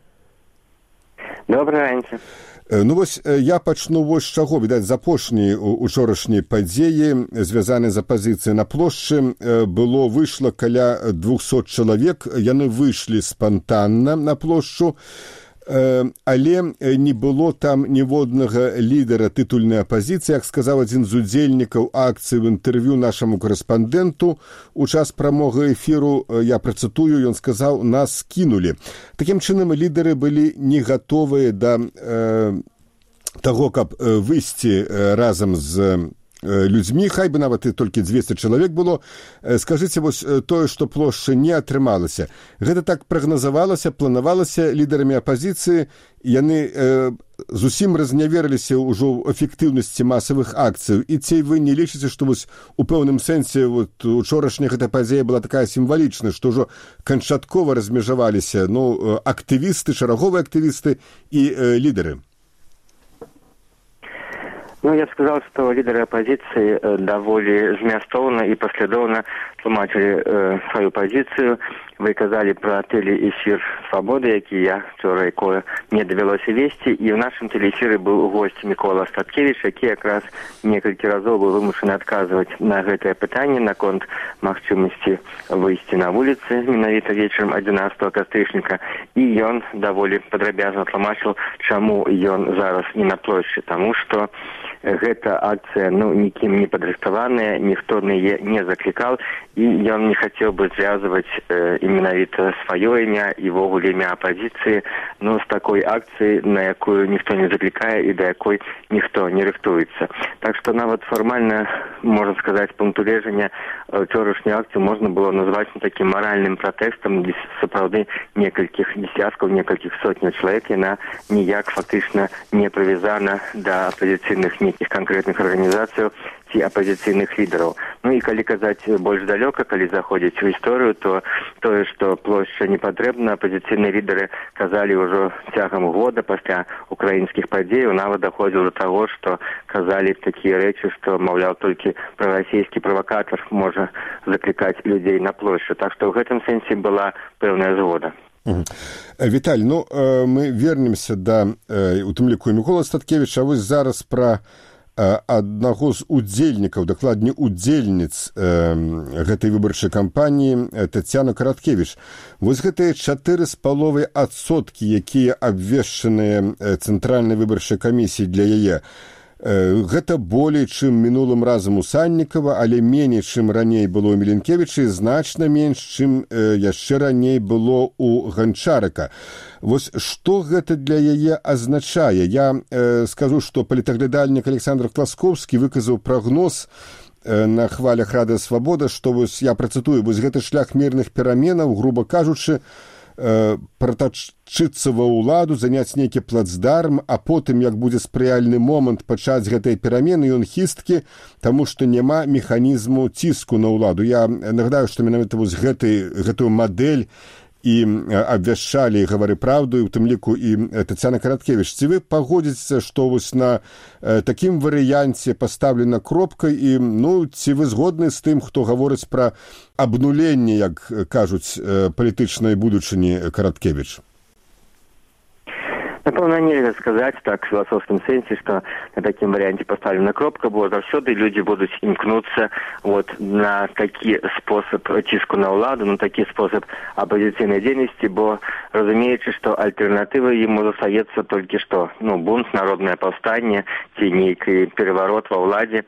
Добрай раніцы. Вось я пачну вось з чаго. Відаць, з апошняй учорашняй падзеі, звязанай з апазіцыяй на плошчы, выйшла каля 200 чалавек. Яны выйшлі спантанна на плошчу, але не было там ніводнага лідара тытульнай апазіцыі. Як сказаў адзін з удзельнікаў акцыі ў інтэрв'ю нашаму корэспандэнту у час прамога эфіру, я працытую, ён сказаў, нас кінулі. Такім чынам, лідары былі не гатовыя да таго, каб выйсці разам з людзьмі, хай бы нават і толькі 200 чалавек было. Скажыце, вось тое, што плошча не атрымалася, гэта так прагназавалася, планавалася лідарамі апазіцыі, яны зусім разняверыліся ўжо ў эфектыўнасці масавых акцый. І ці вы не лічыце, што вось у пэўным сэнсе учорашняя гэта падзея была такая сімвалічная, што ўжо канчаткова размежаваліся актывісты, шараговыя актывісты і лідары? Я бы сказал, что лидеры оппозиции довольно змястоўна и последовно тлумачили свою позицию. Выказали про телеэфир «Свободы», який я вчора не довелося вести. И в нашем телеэфире был гость Микола Статкевич, який якраз некалькі разоў был вымушаны отказывать на гэтае пытанне наконт магчымасці выйсці на вуліцы менавіта вечером 11 кастрычніка. И он довольно падрабязна тлумачыў, чаму ён зараз не на плошчы, тому что гэта акцыя нікім не падрыхтаваная, ніхто на яе не заклікаў, і ён не хацеў бы звязваць менавіта сваё імя і ввогуле імя апазіцыі з такой акцыі, на якую ніхто не заклікае і да якой ніхто не рыхтуецца. Так што нават фармальна, можна сказаць, пункту лежання вчорашнюю акцыю можна было назваць такім маральным пратэстам, дзе сапраўды некалькіх дзесяткаў, некалькіх сотняў чалавек, яна ніяк фактычна не прывязана да апазіцыйных нейкіх канкрэтных арганізацый ці апазіцыйных лідараў. І калі казаць больш далёка, калі заходзіць у гісторыю, то тое, што плошча не патрэбна, апазіцыйныя лідары казалі ўжо цягам года пасля украінскіх падзеяў, нават даходзіла да таго, што казалі такія рэчы, што, маўляў, толькі прарасійскі правакатар можа заклікаць людзей на плошчу. Так што ў гэтым сэнсе была пэўная згода. Віталь, мы вернемся да, у тым ліку, Мікола Статкевіча, а вось зараз пра аднаго з удзельнікаў, дакладней удзельніц гэтай выбарчай кампаніі, Тацяну Караткевіч. Вось гэтыя 4,5%, якія абвешчаныя Цэнтральнай выбарчай камісіяй для яе, Гэта болей, чым мінулым разам у Саннікава, але меней, чым раней было ў Міленкевіча, значна менш, чым яшчэ раней было ў Ганчарыка. Вось што гэта для яе азначае? Я скажу, што палітаглядальнік Александр Класкоўскі выказаў прагноз на хвалях Радыё Свабода, што вось я працытую, вось гэты шлях мірных пераменаў, груба кажучы, пратачыцца ва ўладу, заняць нейкі плацдарм, а потым, як будзе спрыяльны момант пачаць гэтай перамены, ён хісткі, таму што няма механізму ціску на ўладу. Я нагадаю, што менавіта вось гэтую мадэль і абвяшчалі «Гавары праўду», і ў тым ліку і Тацяна Караткевіч. Ці вы пагодзіцеся, што вось на такім варыянце пастаўлена кропка, і ці вы згодны з тым, хто гаворыць пра абнуленне, як кажуць, палітычнай будучыні Караткевіч? Напэўна, нельга сказаць так в філасофскім сэнсе, што на такім варыянце пастаўлена кропка, бо заўсёды людзі будуць імкнуцца на такі спосаб ціску на ўладу, на такі спосаб апазіцыйнай дзейнасці, бо разумеючы, што альтэрнатыва ім застаецца толькі што бунт, народнае паўстанне ці нейкі пераварот ва ўладзе,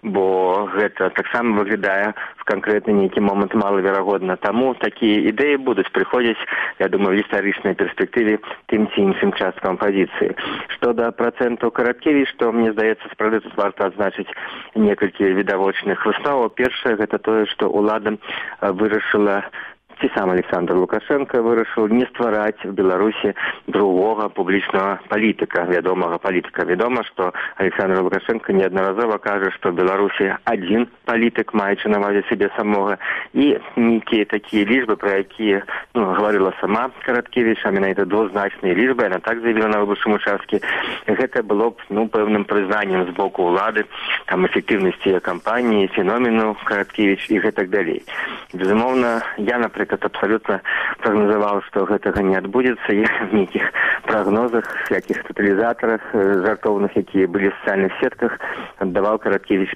бо гэта таксама выглядае в канкрэтны нейкі момант малаверагодна. Таму такія ідэі будуць прыходзіць, я думаю, в гістарычнай перспектыве тым ці іншым часткам апазіцыі. Што да працэнтаў Караткевіч, што, мне здаецца, справды тут варта адзначыць некалькі відавочных высноваў. Першае, гэта тое, што ўлада вырашыла, ці сам Александр Лукашенко вырашыў не ствараць в Беларусі другога публічнага палітыка, вядомага палітыка. Вядома, што Александр Лукашенко неаднаразова кажа, што в Беларусі адзін палітык, маючы на ўвазе сябе самога, і нейкія такія лічбы, пра якія гаварыла сама Караткевіч, а менавіта двузначныя лічбы, яна так заявіла на выбарчым участкі, гэта было б пэўным прызнаннем з боку ўлады, там эфектыўнасці кампаніі, феномену Караткевіч і гэтак далей. Безумоўна, я, напрыклад, абсолютно прогнозовал, что гэтага не адбудзецца. Я в нейкіх прогнозах, всяких тотализаторах жартовных, якія были в социальных сетках, отдавал Караткевич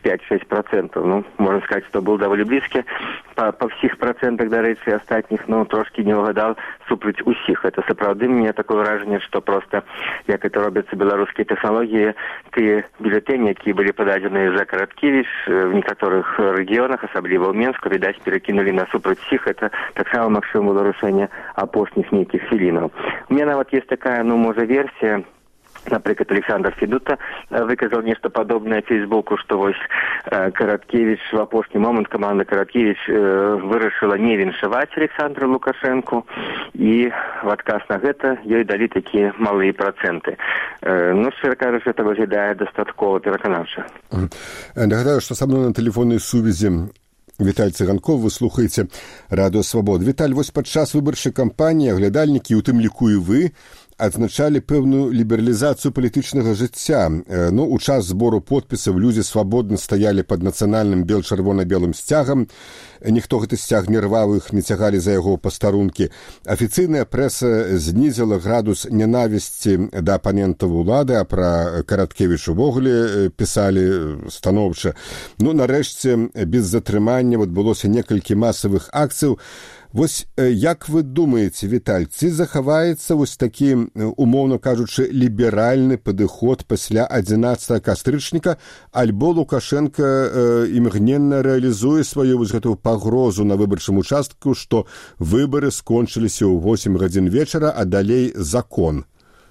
5-6%. Можно сказать, что был довольно близкий по всіх процентах, до речі, остатніх, трошки не угадал супраць усіх. Это сапраўды мне такое вражанне, что просто, як это робятся беларускія тэхналогіі, тыя бюллетэні, якія былі пададзеныя за Караткевич в некаторых рэгіёнах, асабліва ў Менску, відаць, перакінулі на супраць усіх. Это таксама магчыма было рашэнне апошніх нейкіх хвілінаў. У меня нават есть такая, можа, версія. Напрыклад, Александр Федута выказал нешта падобнае в Фейсбуку, што вось Караткевич в апошні момант, каманда Караткевич вырашыла не віншаваць Александра Лукашенко, і в адказ на гэта ёй далі такія малыя працэнты. Шчыра кажучы, это выглядае дастаткова пераканаўча. Нагадаю, што са мной на тэлефоннай сувязі Віталь Цыганков, вы слухаеце Радыё Свабода. Віталь, вось падчас выбарчай кампаніі аглядальнікі, у тым ліку і вы, адзначалі пэўную лібералізацыю палітычнага жыцця. У час збору подпісаў людзі свабодна стаялі пад нацыянальным бел-чырвона-белым сцягам. Ніхто гэты сцяг не рваў, іх не цягалі за яго пастарункі. Афіцыйная прэса знізіла градус нянавісці да апанентаў улады, а пра Караткевіч увогуле пісалі станоўча. Нарэшце, без затрымання адбылося некалькі масавых акцыяў. Вось як вы думаеце, Віталь, ці захаваецца вось такі, умоўна кажучы, ліберальны падыход пасля 11 кастрычніка, альбо Лукашенко імгненна рэалізуе сваю вось гэтую пагрозу на выбарчым участку, што выбары скончыліся ў 8 гадзін вечара, а далей закон?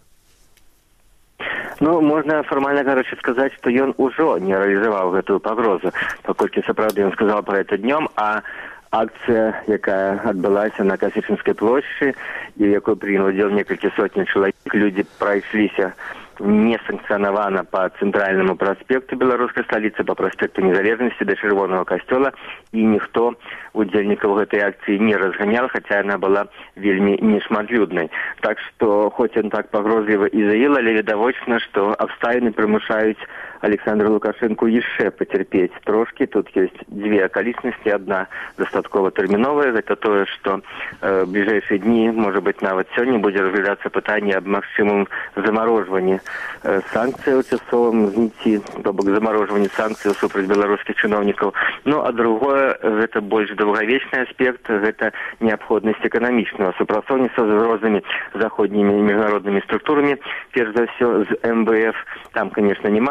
Можна фармальна, сказаць, што ён ужо не рэалізаваў гэтую пагрозу, паколькі сапраўды ён сказаў пра гэта днём, а акцыя, якая адбылася на Касічынскай плошчы, і в якой прыняла ўдзел некалькі сотняў чалавек, людзі прайшліся несанкцыянавана по цэнтральнаму праспекту беларускай сталіцы, по праспекту Незалежнасці да Чырвонага касцёла, і ніхто удзельнікаў гэтай акцыі не разганял, хаця яна была вельмі нешматлюднай. Так што, хоць ён так пагрозліва і заявіл, але відавочна, што абставіны прымушаюць Александра Лукашенко яшчэ пацярпець трошкі. Тут ёсць дзве акалічнасці. Адна дастаткова тэрміновая, гэта тое, што бліжэйшыя дні, можа быць, нават сёння будзе разглядацца пытанне аб магчымым замарожванні санкцыяў часовым зніцці, то бок замарожванні санкцыяў супраць беларускіх чыноўнікаў. А другое, гэта больш даўгавечны аспект, гэта неабходнасць эканамічнага супрацоўніцтва з рознымі заходнімі і міжнароднымі структурамі, перш за ўсё з МВФ. Там, конечно, няма некай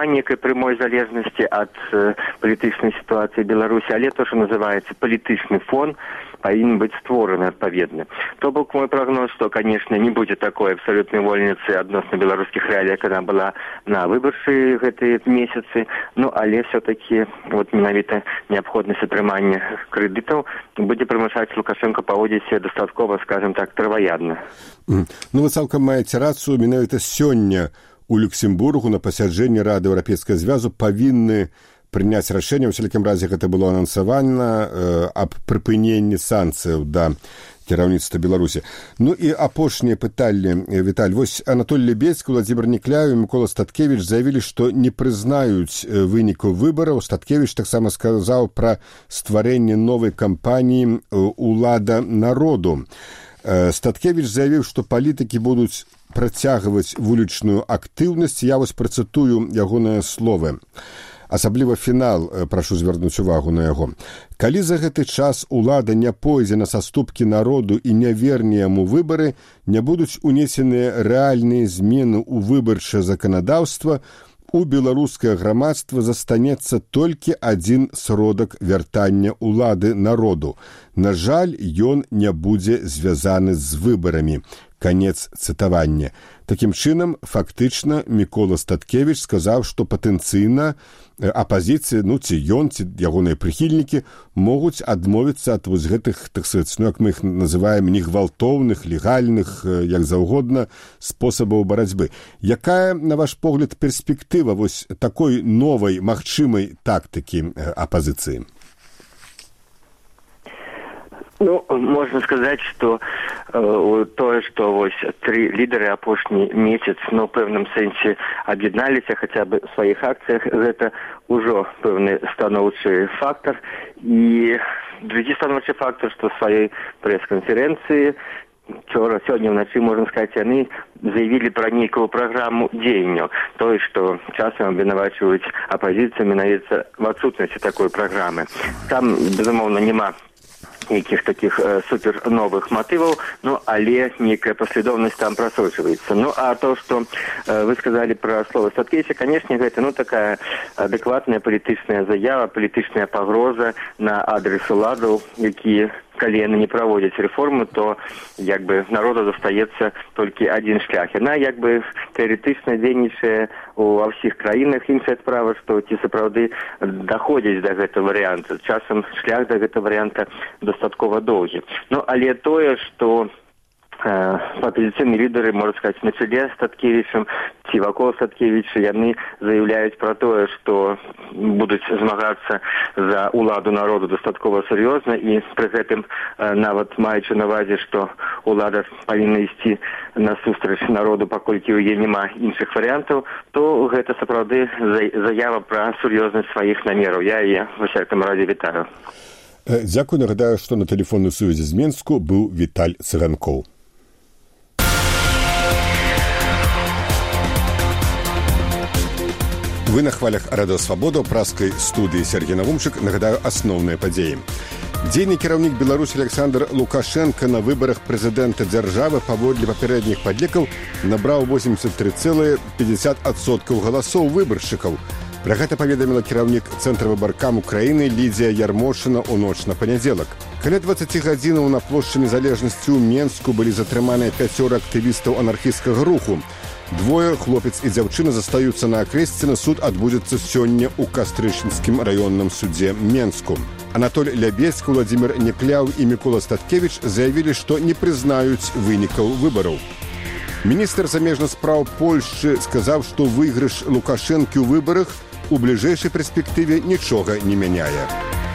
прямой залежнасці ад палітычнай сітуацыі Беларусі, але то, што называецца палітычны фон, павінен быць створаны адпаведны. То бок мой прогноз, што, конечно, не будзе такой абсалютнай вольніцы адносна беларускіх рэалій, як яна была на выбарчыя гэтыя месяцы, але все-таки менавіта неабходнасць атрымання крэдытаў будзе прымушаць Лукашенко паводзіць себя дастаткова, скажем так, траваядна. Вы цалкам маеце рацыю, менавіта сёння у Люксембургу на пасяджэнні Рады Еўрапейскага звязу павінны прыняць рашэнне, у всякім разе гэта было анансавана, аб прыпыненні санкцыяў да кіраўніцтва Беларусі. І апошнія пытанні, Віталь. Вось Анатолий Лебедзькі, Владзімір Некляў і Мікола Статкевіч заявілі, што не прызнаюць вынікаў выбараў. Статкевіч таксама сказаў пра стварэнне новай кампаніі «Улада народу». Статкевіч заявіў, што палітыкі будуць працягваць вулічную актыўнасць. Я вось працытую ягоныя словы. Асабліва фінал, прашу звярнуць увагу на яго. Калі за гэты час улада не пойдзе на саступкі народу і не верне яму выбары, не будуць унесеныя рэальныя змены ў выбарчае заканадаўства, у беларускае грамадства застанецца толькі адзін сродак вяртання улады народу. На жаль, ён не будзе звязаны з выбарамі. Канец цытавання. Такім чынам, фактычна, Мікола Статкевіч сказаў, што патэнцыйна апазіцыя, ці ён, ці ягоныя прыхільнікі могуць адмовіцца ад вось гэтых, так сказаць, як мы іх называем, негвалтоўных, легальных, як заўгодна, спосабаў барацьбы. Якая, на ваш погляд, перспектыва вось такой новай магчымай тактыкі апазіцыі? Можно сказать, что тое, что вось три лидеры апошні месяц, в пэўным сэнсе аб'ядналіся хотя бы в своих акциях, это уже пэўны станоўчы фактор. И другі станоўчы фактор, что в своей пресс-конференции сегодня вночи, можно сказать, они заявили про некую программу дзеянняў. То есть, что часам абвінавачваюць апозіцыю менавіта в отсутствии такой программы. Там, безумоўна, нема неких таких супер новых мотивов, але некая последовность там просочивается. А то, что вы сказали про слово Статкевича, конечно, это такая адекватная политичная заява, политичная погроза на адрес уладаў, які, калі яны не праводзяць рэформы, то народу застаецца толькі адзін шлях. Яна тэарэтычна дзейнічае ва ўсіх краінах. Іншая справа, што ці сапраўды даходзіць да гэтага варыянта. Часам шлях да гэтага варыянта дастаткова доўгі. Але тое, што апозіцыйныя лідары, можна сказаць, на чале з Статкевічам ці вакол Статкевіча, яны заяўляюць пра тое, што будуць змагацца за уладу народу дастаткова сур'ёзна, і пры гэтым нават маючы на ўвазе, што улада павінна ісці насустрач народу, паколькі ў яе няма іншых варыянтаў, то гэта сапраўды заява пра сур'ёзнасць сваіх намераў. Я яе ва ўсякім разе вітаю. Дзякую. Нагадаю, што на тэлефоннай сувязі з Менску быў Віталь Цыганкоў. Вы на хвалях Радыё Свабода, ў праскай студыі Сергей Навумчык. Нагадаю, асноўныя падзеі. Дзейны кіраўнік Беларусі Александр Лукашенко на выбарах прэзідэнта дзяржавы паводле папярэдніх падлікаў набраў 83,50% галасоў выбаршчыкаў. Пра гэта паведаміла кіраўнік Цэнтра выбаркам Украіны Лідзія Ярмошына ў ноч на панядзелак. Каля 20 гадзінаў на плошчы Незалежнасці ў Менску былі затрыманыя 5 актывістаў анархісцкага руху. Двое, хлопец і дзяўчына, застаюцца на акрэсціны. Суд адбудзецца сёння ў Кастрычынскім раённым судзе Менску. Анатолий Лебедзькі, Владзімір Некляў і Мікола Статкевіч заявілі, што не прызнаюць вынікаў выбараў. Міністр замежных спраў Польшчы сказаў, што выйгрыш Лукашэнкі ў выбарах у бліжэйшай перспектыве нічога не мяняе.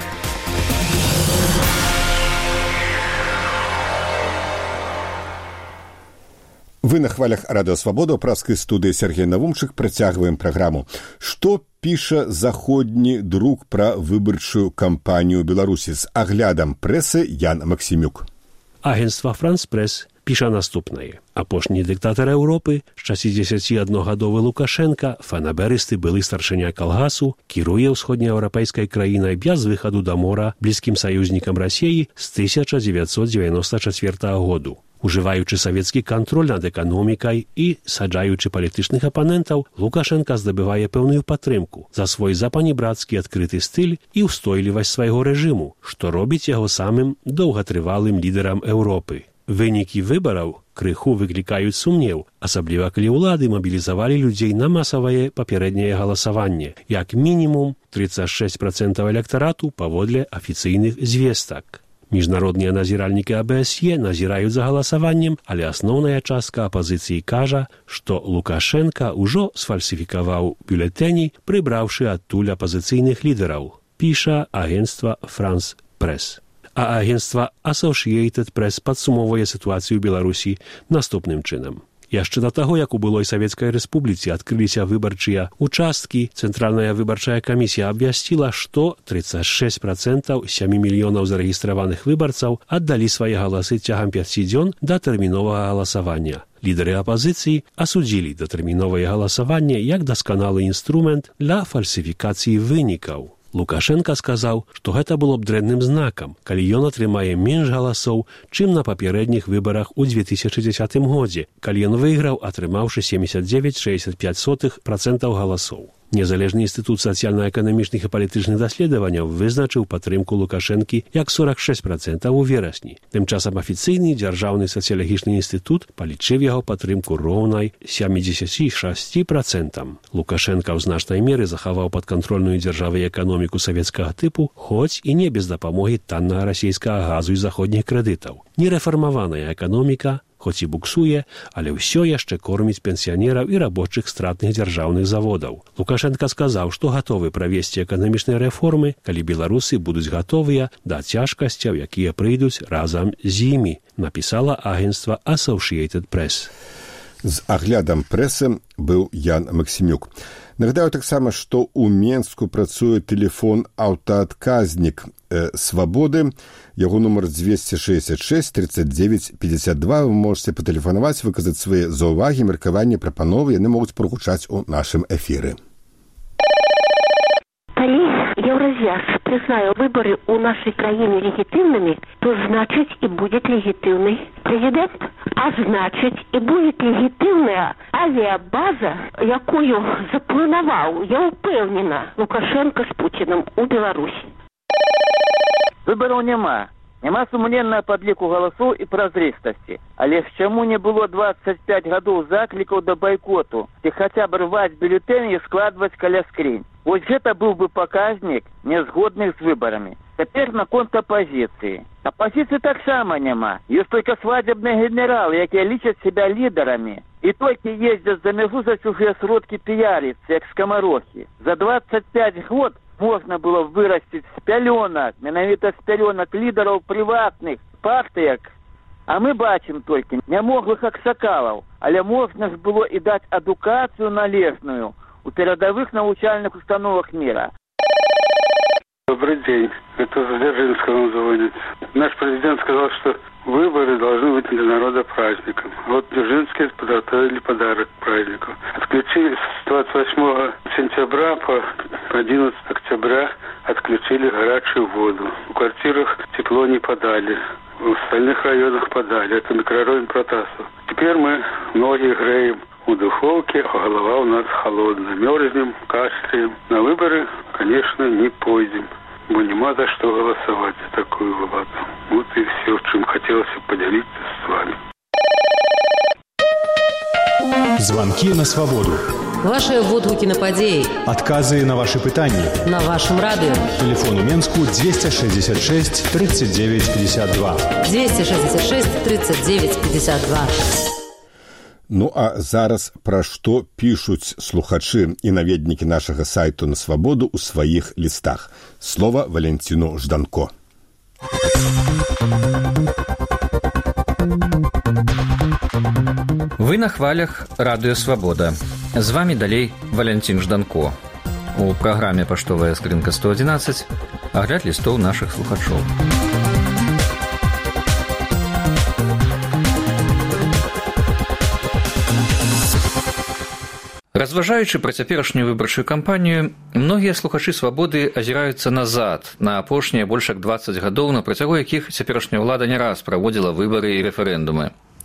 Вы на хвалях Радыё Свабода, ў праскай студыі Сергей Навумчык. Працягваем праграму. Што піша заходні друк пра выбарчую кампанію Беларусі? З аглядам прэсы Ян Максімюк. Агенцтва «Франс Пресс» піша наступнае. Апошні дыктатар Еўропы, 61-гадовы Лукашенка, фанаберысты былы старшыня калгасу, кіруе ўсходнееўрапейскай краінай без выхаду да мора, блізкім саюзнікам Расіі з 1994 году. Ужываючы савецкі кантроль над эканомікай і саджаючы палітычных апанентаў, Лукашенка здабывае пэўную падтрымку за свой запанібрацкі адкрыты стыль і ўстойлівасць свайго рэжыму, што робіць яго самым доўгатрывалым лідарам Еўропы. Вынікі выбараў крыху выклікаюць сумнеў, асабліва калі ўлады мабілізавалі людзей на масавае папярэдняе галасаванне, як мінімум 36% электарату паводле афіцыйных звестак. Міжнародныя назіральнікі АБСЕ назіраюць за галасаваннем, але асноўная частка апазіцыі кажа, што Лукашенка ўжо сфальсіфікаваў бюлетэні, прыбраўшы адтуль апазіцыйных лідараў, піша агенцтва France Press. А агенцтва Associated Press падсумоўвае сітуацыю ў Беларусі наступным чынам. Яшчэ да таго, як у былой Савецкай Рэспубліцы адкрыліся выбарчыя участкі, Цэнтральная выбарчая камісія абвясціла, што 36% 7 мільёнаў зарэгістраваных выбарцаў аддалі свае галасы цягам 5 дзён да тэрміновага галасавання. Лідары апазіцыі асудзілі датэрміновае галасаванне як дасканалы інструмент для фальсіфікацыі вынікаў. Лукашенка сказаў, што гэта было б дрэнным знакам, калі ён атрымае менш галасоў, чым на папярэдніх выбарах у 2010 годзе, калі ён выйграў, атрымаўшы 79,65% галасоў. Незалежны інстытут сацыяльна-эканамічных і палітычных даследаванняў вызначыў падтрымку Лукашэнкі як 46% у верасні. Тым часам афіцыйны дзяржаўны сацыялагічны інстытут палічыў яго падтрымку роўнай 76%. Лукашенка ў значнай меры захаваў падкантрольную дзяржавы эканоміку савецкага тыпу, хоць і не без дапамогі таннага расійскага газу і заходніх крэдытаў. Нерэфармаваная эканоміка, хоць і буксуе, але ўсё яшчэ корміць пенсіянераў і рабочых стратных дзяржаўных заводаў. Лукашенка сказаў, што гатовы правесці эканамічныя рэформы, калі беларусы будуць гатовыя да цяжкасцяў, якія прыйдуць разам з імі, напісала агенцтва Associated Press. З аглядам прэсы быў Ян Максімюк. Нагадаю таксама, што ў Менску працуе тэлефон аўтаадказнік «Свабоды». Яго нумар 266 39 52. Вы можете патэлефанаваць, выказаць свае заўвагі, меркаванні, прапановы. Яны могуць прагучаць у нашым эфіры. Калі Еўразіяш признае выборы у нашей краіне легітимными, то значит и будет легитимный президент. А значит и будет легитимная авиабаза, якую запланаваў, я упэўнена, Лукашенко с Путиным у Беларусі. Выбораў няма. Няма сумленнага падліку галасоў і празрыстасці. Але ж чаму не было 25 гадоў заклікаў да байкоту, ці хаця б рваць бюлетэні і складваць каля скрынь? Вось гэта быў бы паказнік нязгодных з выбарамі. Цяпер наконт апазіцыі. Апазіцыі таксама няма. Ёсць толькі свадебныя генералы, якія лічаць себя лідарамі. І толькі ездзяць за мяжу за чужыя сродкі піярыцца, як скамарохі. За 25 год можна было вырасціць з пялёнак, менавіта з пялёнак лідараў прыватных партыяк. А мы бачым толькі нямоглых аксакалаў, але можна ж было і даць адукацыю належную у перадовых навучальных установах мира. Добрый день. Это Дзержинского звонит. Наш президент сказал, что выборы должны быть для народа праздником. Вот Дзержинские подготовили подарок к празднику. Отключили с 28 сентября по 11 октября отключили горячую воду. В квартирах тепло не подали. В остальных районах подали. Это микрорайон Протасов. Теперь мы ноги греем у духовки, а голова у нас холодная. Мерзнем, кашляем. На выборы, конечно, не пойдем. Бо нема за что голосовать за такую владу. Вот и все, чем хотелось поделиться с вами. Звонки на свободу. Ваши водгуки на падеи. Отказы на ваши пытания. На вашем радио. Телефон у Менску 266 39 52. 266 39 52. Ну а зараз пра што пішуць слухачы і наведнікі нашага сайту на свабоду ў сваіх лістах. Слова Валентину Жданко. Вы на хвалях радыё Свабода. З вами далей Валентин Жданко. У праграме «Паштовая скрынка 111» агляд лістоў нашых слухачоў. Разважаючы пра цяперашнюю выбарчую кампанію, многія слухачы «Свабоды» азіраюцца назад, на апошнія больш як 20 гадоў, на працягу якіх цяперашняя ўлада не раз праводзіла выбары і рэферэндумы.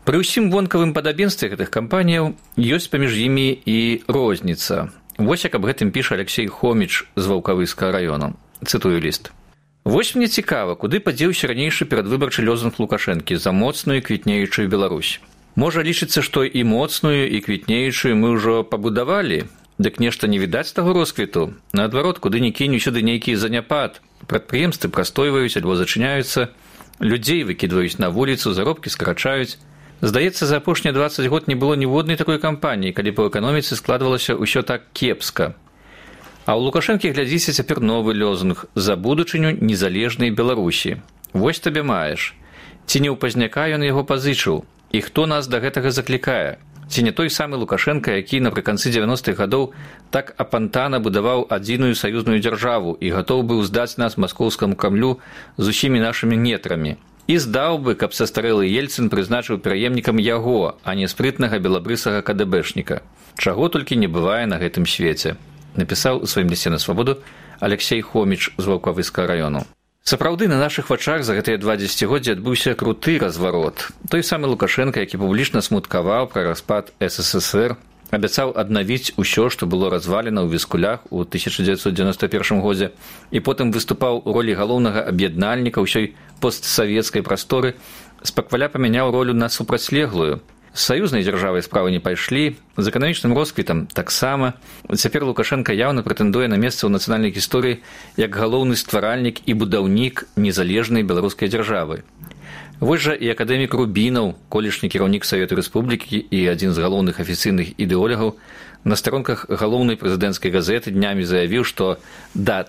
Пры ўсім вонкавым падабенстве гэтых кампаніяў ёсць паміж імі і розніца. Вось як аб гэтым піша Алексей Хоміч з Ваўкавыскага раёну. Цытую ліст. «Вось мне цікава, куды падзеўся ранейшы перадвыбарчы лозунг Лукашэнкі за моцную і квітнеючую Беларусь. Можа, лічыцца, што і моцную, і квітнеючую мы ўжо пабудавалі? Дык нешта не відаць таго росквіту. Наадварот, куды ні кінь, усюды нейкі заняпад. Прадпрыемствы прастойваюць альбо зачыняюцца, людзей выкідваюць на вуліцу, заробкі скарачаюць. Здаецца, за апошнія 20 год не было ніводнай такой кампаніі, калі па эканоміцы складвалася ўсё так кепска. А ў Лукашэнкі, глядзіце, цяпер новы лозунг «За будучыню незалежнай Беларусі». Вось табе маеш. Ці не ў пазняка ён яго пазычыў? І хто нас да гэтага заклікае? Ці не той самы Лукашэнка, які напрыканцы 90-х гадоў так апантана будаваў адзіную саюзную дзяржаву і гатоў быў здаць нас маскоўскаму Крамлю з усімі нашымі нетрамі? І здаў бы, каб састарэлы Ельцын прызначыў пераемнікам яго, а не спрытнага белабрысага КДБшніка. Чаго толькі не бывае на гэтым свеце. Напісаў у сваім лісце на свабоду Алексей Хоміч з Ваўкавыскага раёну. Сапраўды, на нашых вачах за гэтыя 2 дзесяцігоддзі адбыўся круты разварот. Той самы Лукашэнка, які публічна смуткаваў пра распад СССР, абяцаў аднавіць усё, што было развалена ў Віскулях у 1991 годзе, і потым выступаў у ролі галоўнага аб'яднальніка ўсёй постсавецкай прасторы, спакваля памяняў ролю на супрацьлеглую. З саюзнай дзяржавай справы не пайшлі, з эканамічным росквітам таксама. Цяпер Лукашэнка яўна прэтэндуе на месца ў нацыянальнай гісторыі як галоўны стваральнік і будаўнік незалежнай беларускай дзяржавы. Вось жа і акадэмік Рубінаў, колішні кіраўнік Савету Рэспублікі і адзін з галоўных афіцыйных ідэолягаў, на старонках галоўнай прэзідэнцкай газеты днямі заявіў, што да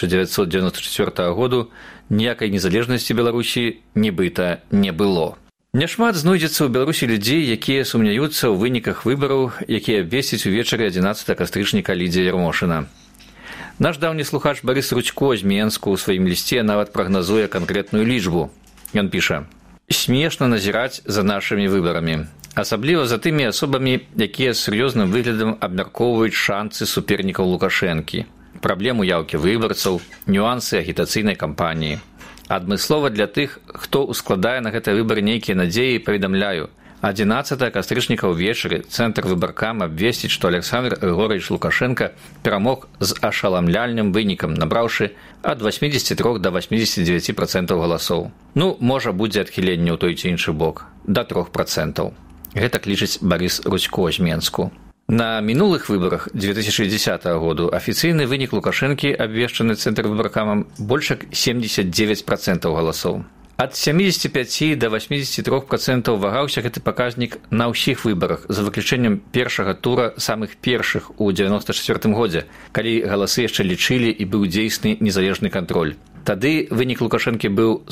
1994 году ніякай незалежнасці Беларусі нібыта не было. Няшмат знойдзецца ў Беларусі людзей, якія сумняюцца ў выніках выбараў, якія абвесціць увечары 11 кастрычніка Лідзія Ярмошына. Наш даўні слухач Барыс Ручко з Менску ў сваім лісце нават прагназуе канкрэтную лічбу. Ён піша: «Смешна назіраць за нашымі выбарамі, асабліва за тымі асобамі, якія з сур'ёзным выглядам абмяркоўваюць шанцы супернікаў Лукашэнкі, праблему яўкі выбарцаў, нюансы агітацыйнай кампаніі. Адмыслова для тых, хто ускладае на гэтыя выбары нейкія надзеі, паведамляю, 11 кастрычніка ўвечары цэнтр выбаркам абвесціць, што Александр Григорьевич Лукашенко перамог з ашаламляльным вынікам, набраўшы ад 83 до 89% галасоў. Ну, можа, будзе адхіленне ў той ці іншы бок, да 3%. Гэтак лічыць Барыс Ручко з Менску. На мінулых выбарах 2010 году афіцыйны вынік Лукашэнкі, абвешчаны цэнтр выбаркамам, больш як 79% галасоў. Ад 75 до 83% вагаўся гэты паказнік на ўсіх выбарах, за выключэннем першага тура самых першых у 1994 годзе, калі галасы яшчэ лічылі і быў дзейсны незалежны кантроль. Тады вынік Лукашэнкі быў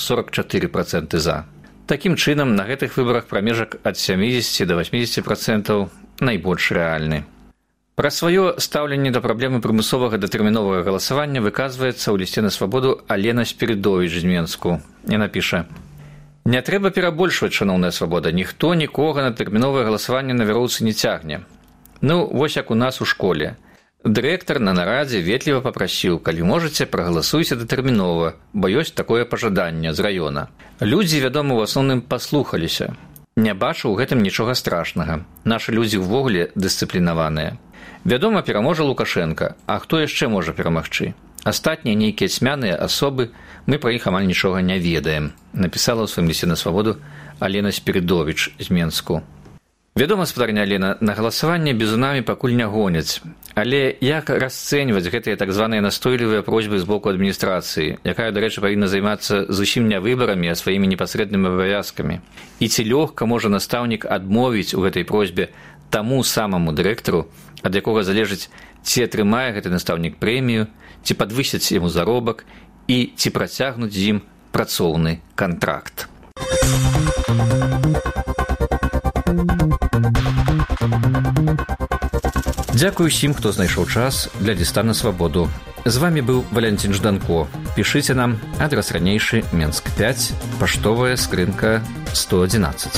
44% за. Такім чынам, на гэтых выбарах прамежак ад 70 до 80% найбольш рэальны. Пра сваё стаўленне да праблемы прымусовага датэрміновага галасавання выказваецца ў лісце на свабоду Алена Спірідовіч з Менску. Яна піша: «Не трэба перабольшваць, шаноўная свабода, ніхто нікога на тэрміновае галасаванне на вяроўцы не цягне. Ну, вось як у нас у школе. Дырэктар на нарадзе ветліва папрасіў, калі можаце, прагаласуйце датэрмінова, бо ёсць такое пажаданне з раёна. Людзі, вядома, у асноўным паслухаліся. Не бачу ў гэтым нічога страшнага. Нашы людзі ўвогуле дысцыплінаваныя. Вядома, пераможа Лукашэнка, а хто яшчэ можа перамагчы? Астатнія нейкія цьмяныя асобы, мы пра іх амаль нічога не ведаем», напісала ў сваім лісце на свабоду Алена Спірідовіч з Менску. Вядома, спадарня Алена, на галасаванне бізунамі пакуль не гоняць. Але як расцэньваць гэтыя так званыя настойлівыя просьбы з боку адміністрацыі, якая, дарэчы, павінна займацца зусім не выбарамі, а сваімі непасрэднымі абавязкамі? І ці лёгка можа настаўнік адмовіць у гэтай просьбе таму самаму дырэктару, ад якога залежыць, ці атрымае гэты настаўнік прэмію, ці падвысяць яму заробак і ці працягнуць з ім працоўны кантракт. Дзякую усім, хто знайшоў час для ліста на свабоду. З вами быў Валянцін Жданко. Пішыце нам, адрас ранейшы, Менск 5, паштовая скрынка 111.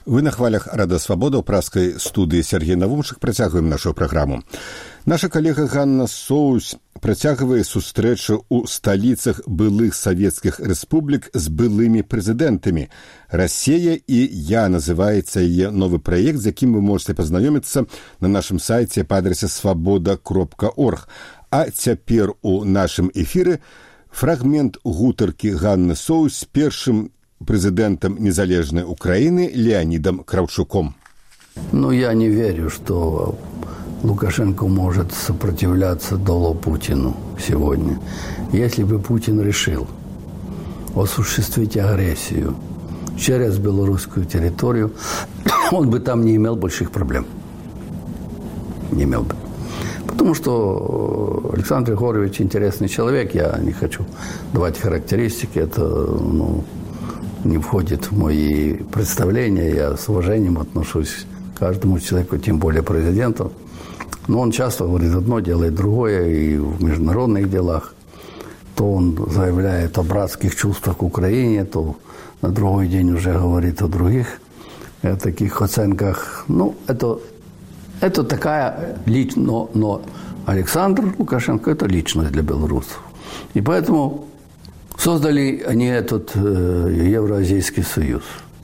Вы на хвалях Рада Свабода ў праскай студыі Сергей Навумчык. Працягваем нашу праграму. Наша калега Ганна Соусь працягвае сустрэчы ў сталіцах былых савецкіх рэспублік з былымі прэзідэнтамі. «Россия и я» называецца яе новы праект, з якім вы можете пазнаёміцца на нашым сайце па адрасе svoboda.org. А цяпер у нашым эфіры фрагмент гутаркі Ганны Соусь з першым прэзідэнтам незалежнай Украины Леонидом Кравчуком. Я не верю, что Лукашенко может сопротивляться долу Путину сегодня. Если бы Путин решил осуществить агрессию через белорусскую территорию, он бы там не имел больших проблем. Не имел бы. Потому что Александр Егорович интересный человек. Я не хочу давать характеристики. Это не входит в мои представления. Я с уважением отношусь к каждому человеку, тем более президенту. Но он часто говорит одно, делает другое, и в международных делах. То он заявляет о братских чувствах к Украине, то на другой день уже говорит о других таких оценках. Это такая личность, но Александр Лукашенко – это личность для белорусов. И поэтому создали они этот Евразийский союз.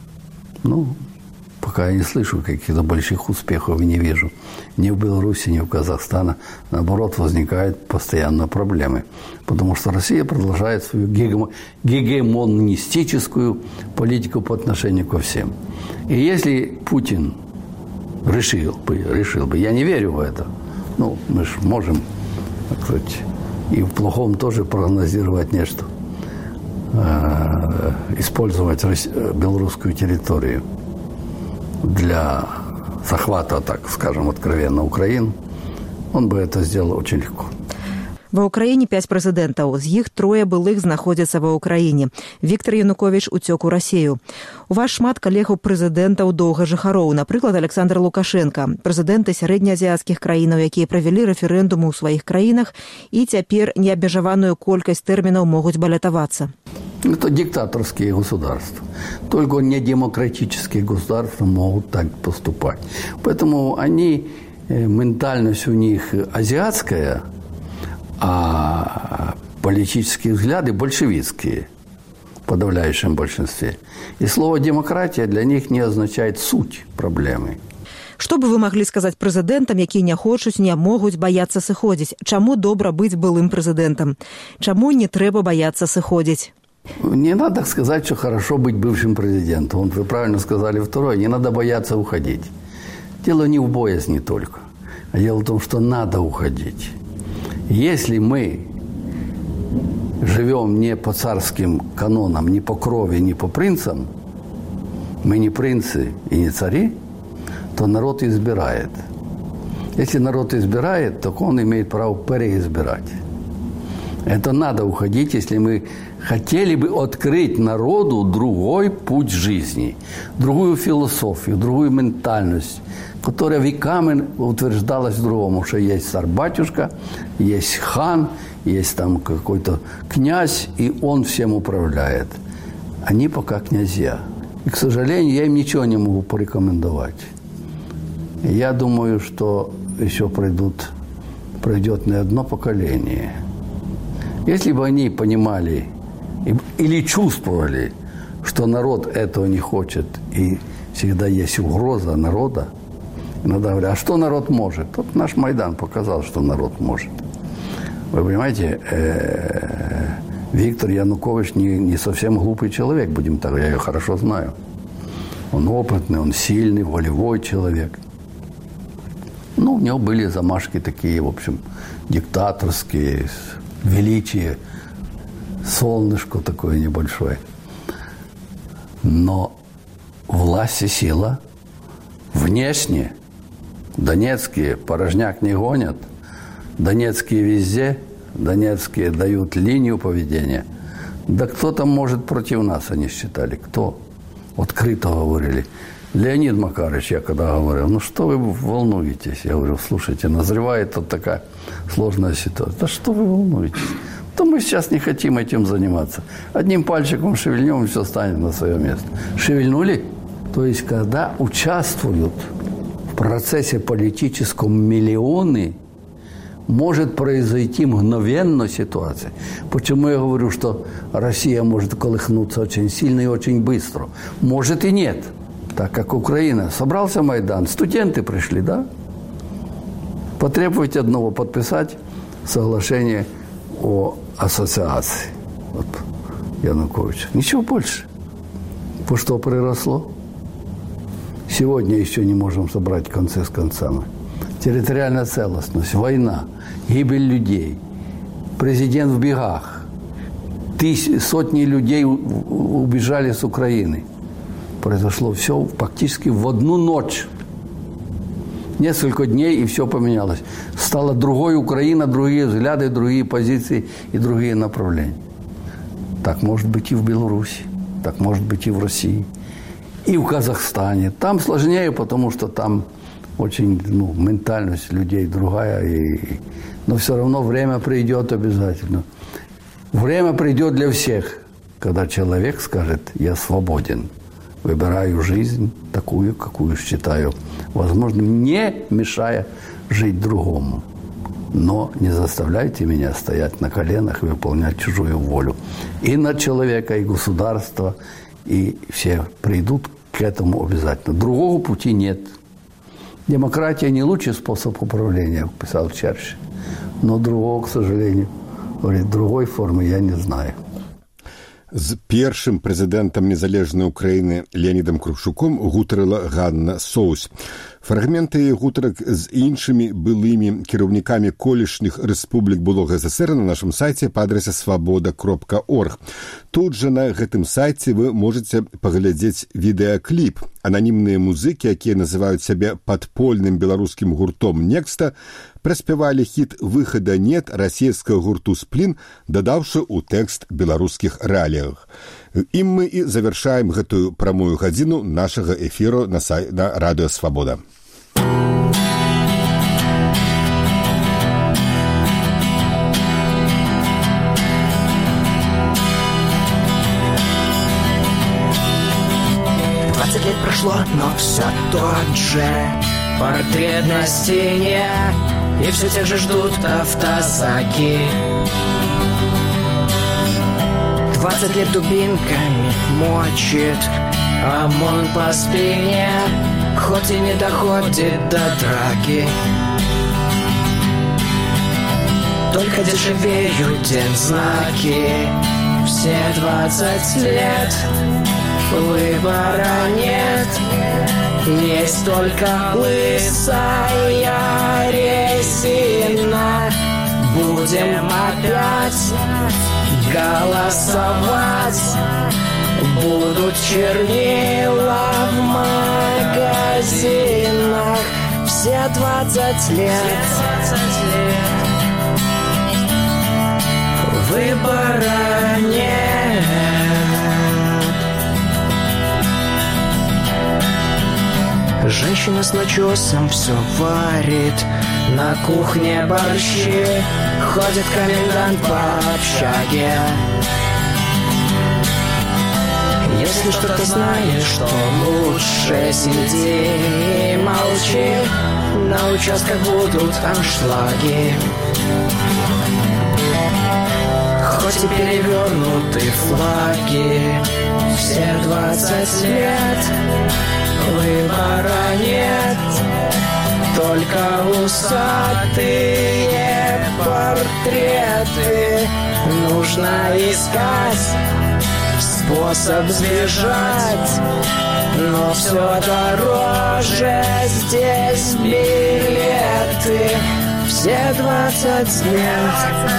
Пока я не слышу каких-то больших успехов и не вижу. Ни в Беларуси, ни в Казахстане. Наоборот, возникают постоянно проблемы. Потому что Россия продолжает свою гегемонистическую политику по отношению ко всем. И если Путин решил бы, я не верю в это. Мы же можем, так сказать, и в плохом тоже прогнозировать нечто. Использовать белорусскую территорию для захвата, так скажем, откровенно Украины, он бы это сделал очень легко. Ва ўкраіне 5 прэзідэнтаў, з іх 3 былых знаходзяцца ва ўкраіне. Віктор Януковіч уцёк у Расію. У вас шмат калегаў прэзідэнтаў доўгажыхароў, напрыклад, Александр Лукашенко, прэзідэнты сярэднеазіяцкіх краінаў, якія правялі рэферэндумы ў сваіх краінах і цяпер неабмежаваную колькасць тэрмінаў могуць балятавацца. Это диктаторские государства. Только недемократические государства могут так поступать. Поэтому они, ментальность у них азиатская, а политические взгляды большевистские в подавляющем большинстве. И слово «демократия» для них не означает суть проблемы. Што бы вы маглі сказаць прэзідэнтам, якія не хочуць, не могуць баяцца сыходзіць? Чаму добра быць былым прэзідэнтам? Чаму не трэба баяцца сыходзіць? Не надо сказать, что хорошо быть бывшим президентом. Вы правильно сказали второе. Не надо бояться уходить. Дело не в боязни только. А дело в том, что надо уходить. Если мы живем не по царским канонам, не по крови, не по принцам, мы не принцы и не цари, то народ избирает. Если народ избирает, то он имеет право переизбирать. Это надо уходить, если мы хотели бы открыть народу другой путь жизни, другую философию, другую ментальность, которая веками утверждалась в другом, что есть царь-батюшка, есть хан, есть там какой-то князь, и он всем управляет. Они пока князья. И, к сожалению, я им ничего не могу порекомендовать. Я думаю, что еще пройдет не одно поколение. Если бы они понимали или чувствовали, что народ этого не хочет, и всегда есть угроза народа, иногда говорят, а что народ может? Вот наш Майдан показал, что народ может. Вы понимаете, Виктор Янукович не совсем глупый человек, будем так, я ее хорошо знаю. Он опытный, он сильный, волевой человек. У него были замашки такие, в общем, диктаторские, величие, солнышко такое небольшое. Но власть и сила внешне. Донецкие порожняк не гонят. Донецкие везде. Донецкие дают линию поведения. Да кто там может против нас, они считали. Кто? Открыто говорили. Леонид Макарович, я когда говорил, что вы волнуетесь? Я говорю, слушайте, назревает тут такая сложная ситуация. Да что вы волнуетесь? То мы сейчас не хотим этим заниматься. Одним пальчиком шевельнем, и все станет на свое место. Шевельнули? То есть, когда участвуют в процессе политическом миллионы, может произойти мгновенно ситуация. Почему я говорю, что Россия может колыхнуться очень сильно и очень быстро? Может и нет. Так как Украина. Собрался Майдан, студенты пришли, да? Потребовать одного подписать соглашение о ассоциации. Вот Янукович. Ничего больше. По что приросло? Сегодня еще не можем собрать концы с концами. Территориальная целостность, война, гибель людей, президент в бегах, сотни людей убежали с Украины. Произошло все фактически в одну ночь. Несколько дней, и все поменялось. Стала другой Украина, другие взгляды, другие позиции и другие направления. Так может быть и в Беларуси, так может быть и в России, и в Казахстане. Там сложнее, потому что там очень ментальность людей другая. Но все равно время придет обязательно. Время придет для всех, когда человек скажет: «Я свободен, выбираю жизнь такую, какую считаю возможным, не мешая жить другому. Но не заставляйте меня стоять на коленах и выполнять чужую волю». И на человека, и государство, и все придут к этому обязательно. Другого пути нет. Демократия не лучший способ управления, писал Черчилль. Но другого, к сожалению, говорит, другой формы я не знаю. З першым прэзідэнтам незалежнай Украіны Леонідам Кравчуком гутарыла Ганна Соусь. Фрагменты гутарак з іншымі былымі кіраўнікамі колішніх рэспублік былога СССР на нашым сайце па адрэсе свабода.орг. Тут жа на гэтым сайце вы можаце паглядзець відэакліп. Ананімныя музыкі, якія называюць сябе падпольным беларускім гуртом «Некста», праспявалі хіт «Выхада нет» расійскага гурту «Сплін», дадаўшы ў тэкст беларускіх рэаліях. Ім мы і завяршаем гэтую прамую гадзіну нашага эфіру на Радыё Свабода. Лет прошло, но все тот же портрет на стене, и все те же ждут автозаки. 20 лет дубинками мочит ОМОН по спине, хоть и не доходит до драки. Только дешевеют деньзнаки. Все 20 лет выбора нет, есть только лысая резина. Будем опять голосовать, будут чернила в магазинах. Все 20 лет выбора нет. Женщина с начесом все варит, на кухне борщи, ходит комендант по общаге. Если что-то знаешь, то лучше сиди и молчи, на участках будут аншлаги. Хоть и перевернуты флаги, все 20 лет выбора нет, только усатые портреты. Нужно искать способ сбежать, но все дороже здесь билеты. Все 20 лет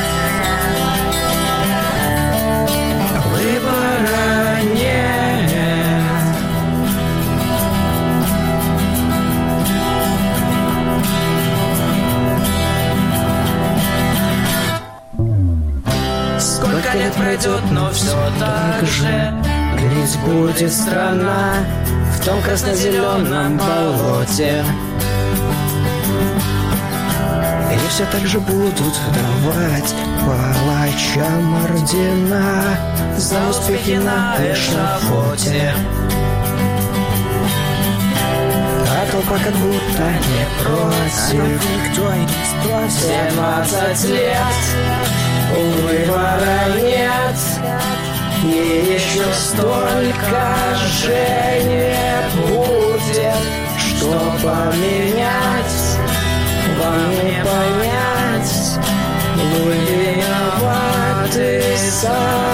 выбора нет. Сколько лет пройдет, но все так же гнить будет страна в том красно-зеленом болоте. И все так же будут давать палачам ордена за успехи на эшафоте. толпа как будто не против. Никто и не спросит. Все 20 лет выбора нет. И еще столько же не будет, что поменять, вам не понять. Вы виноваты сами.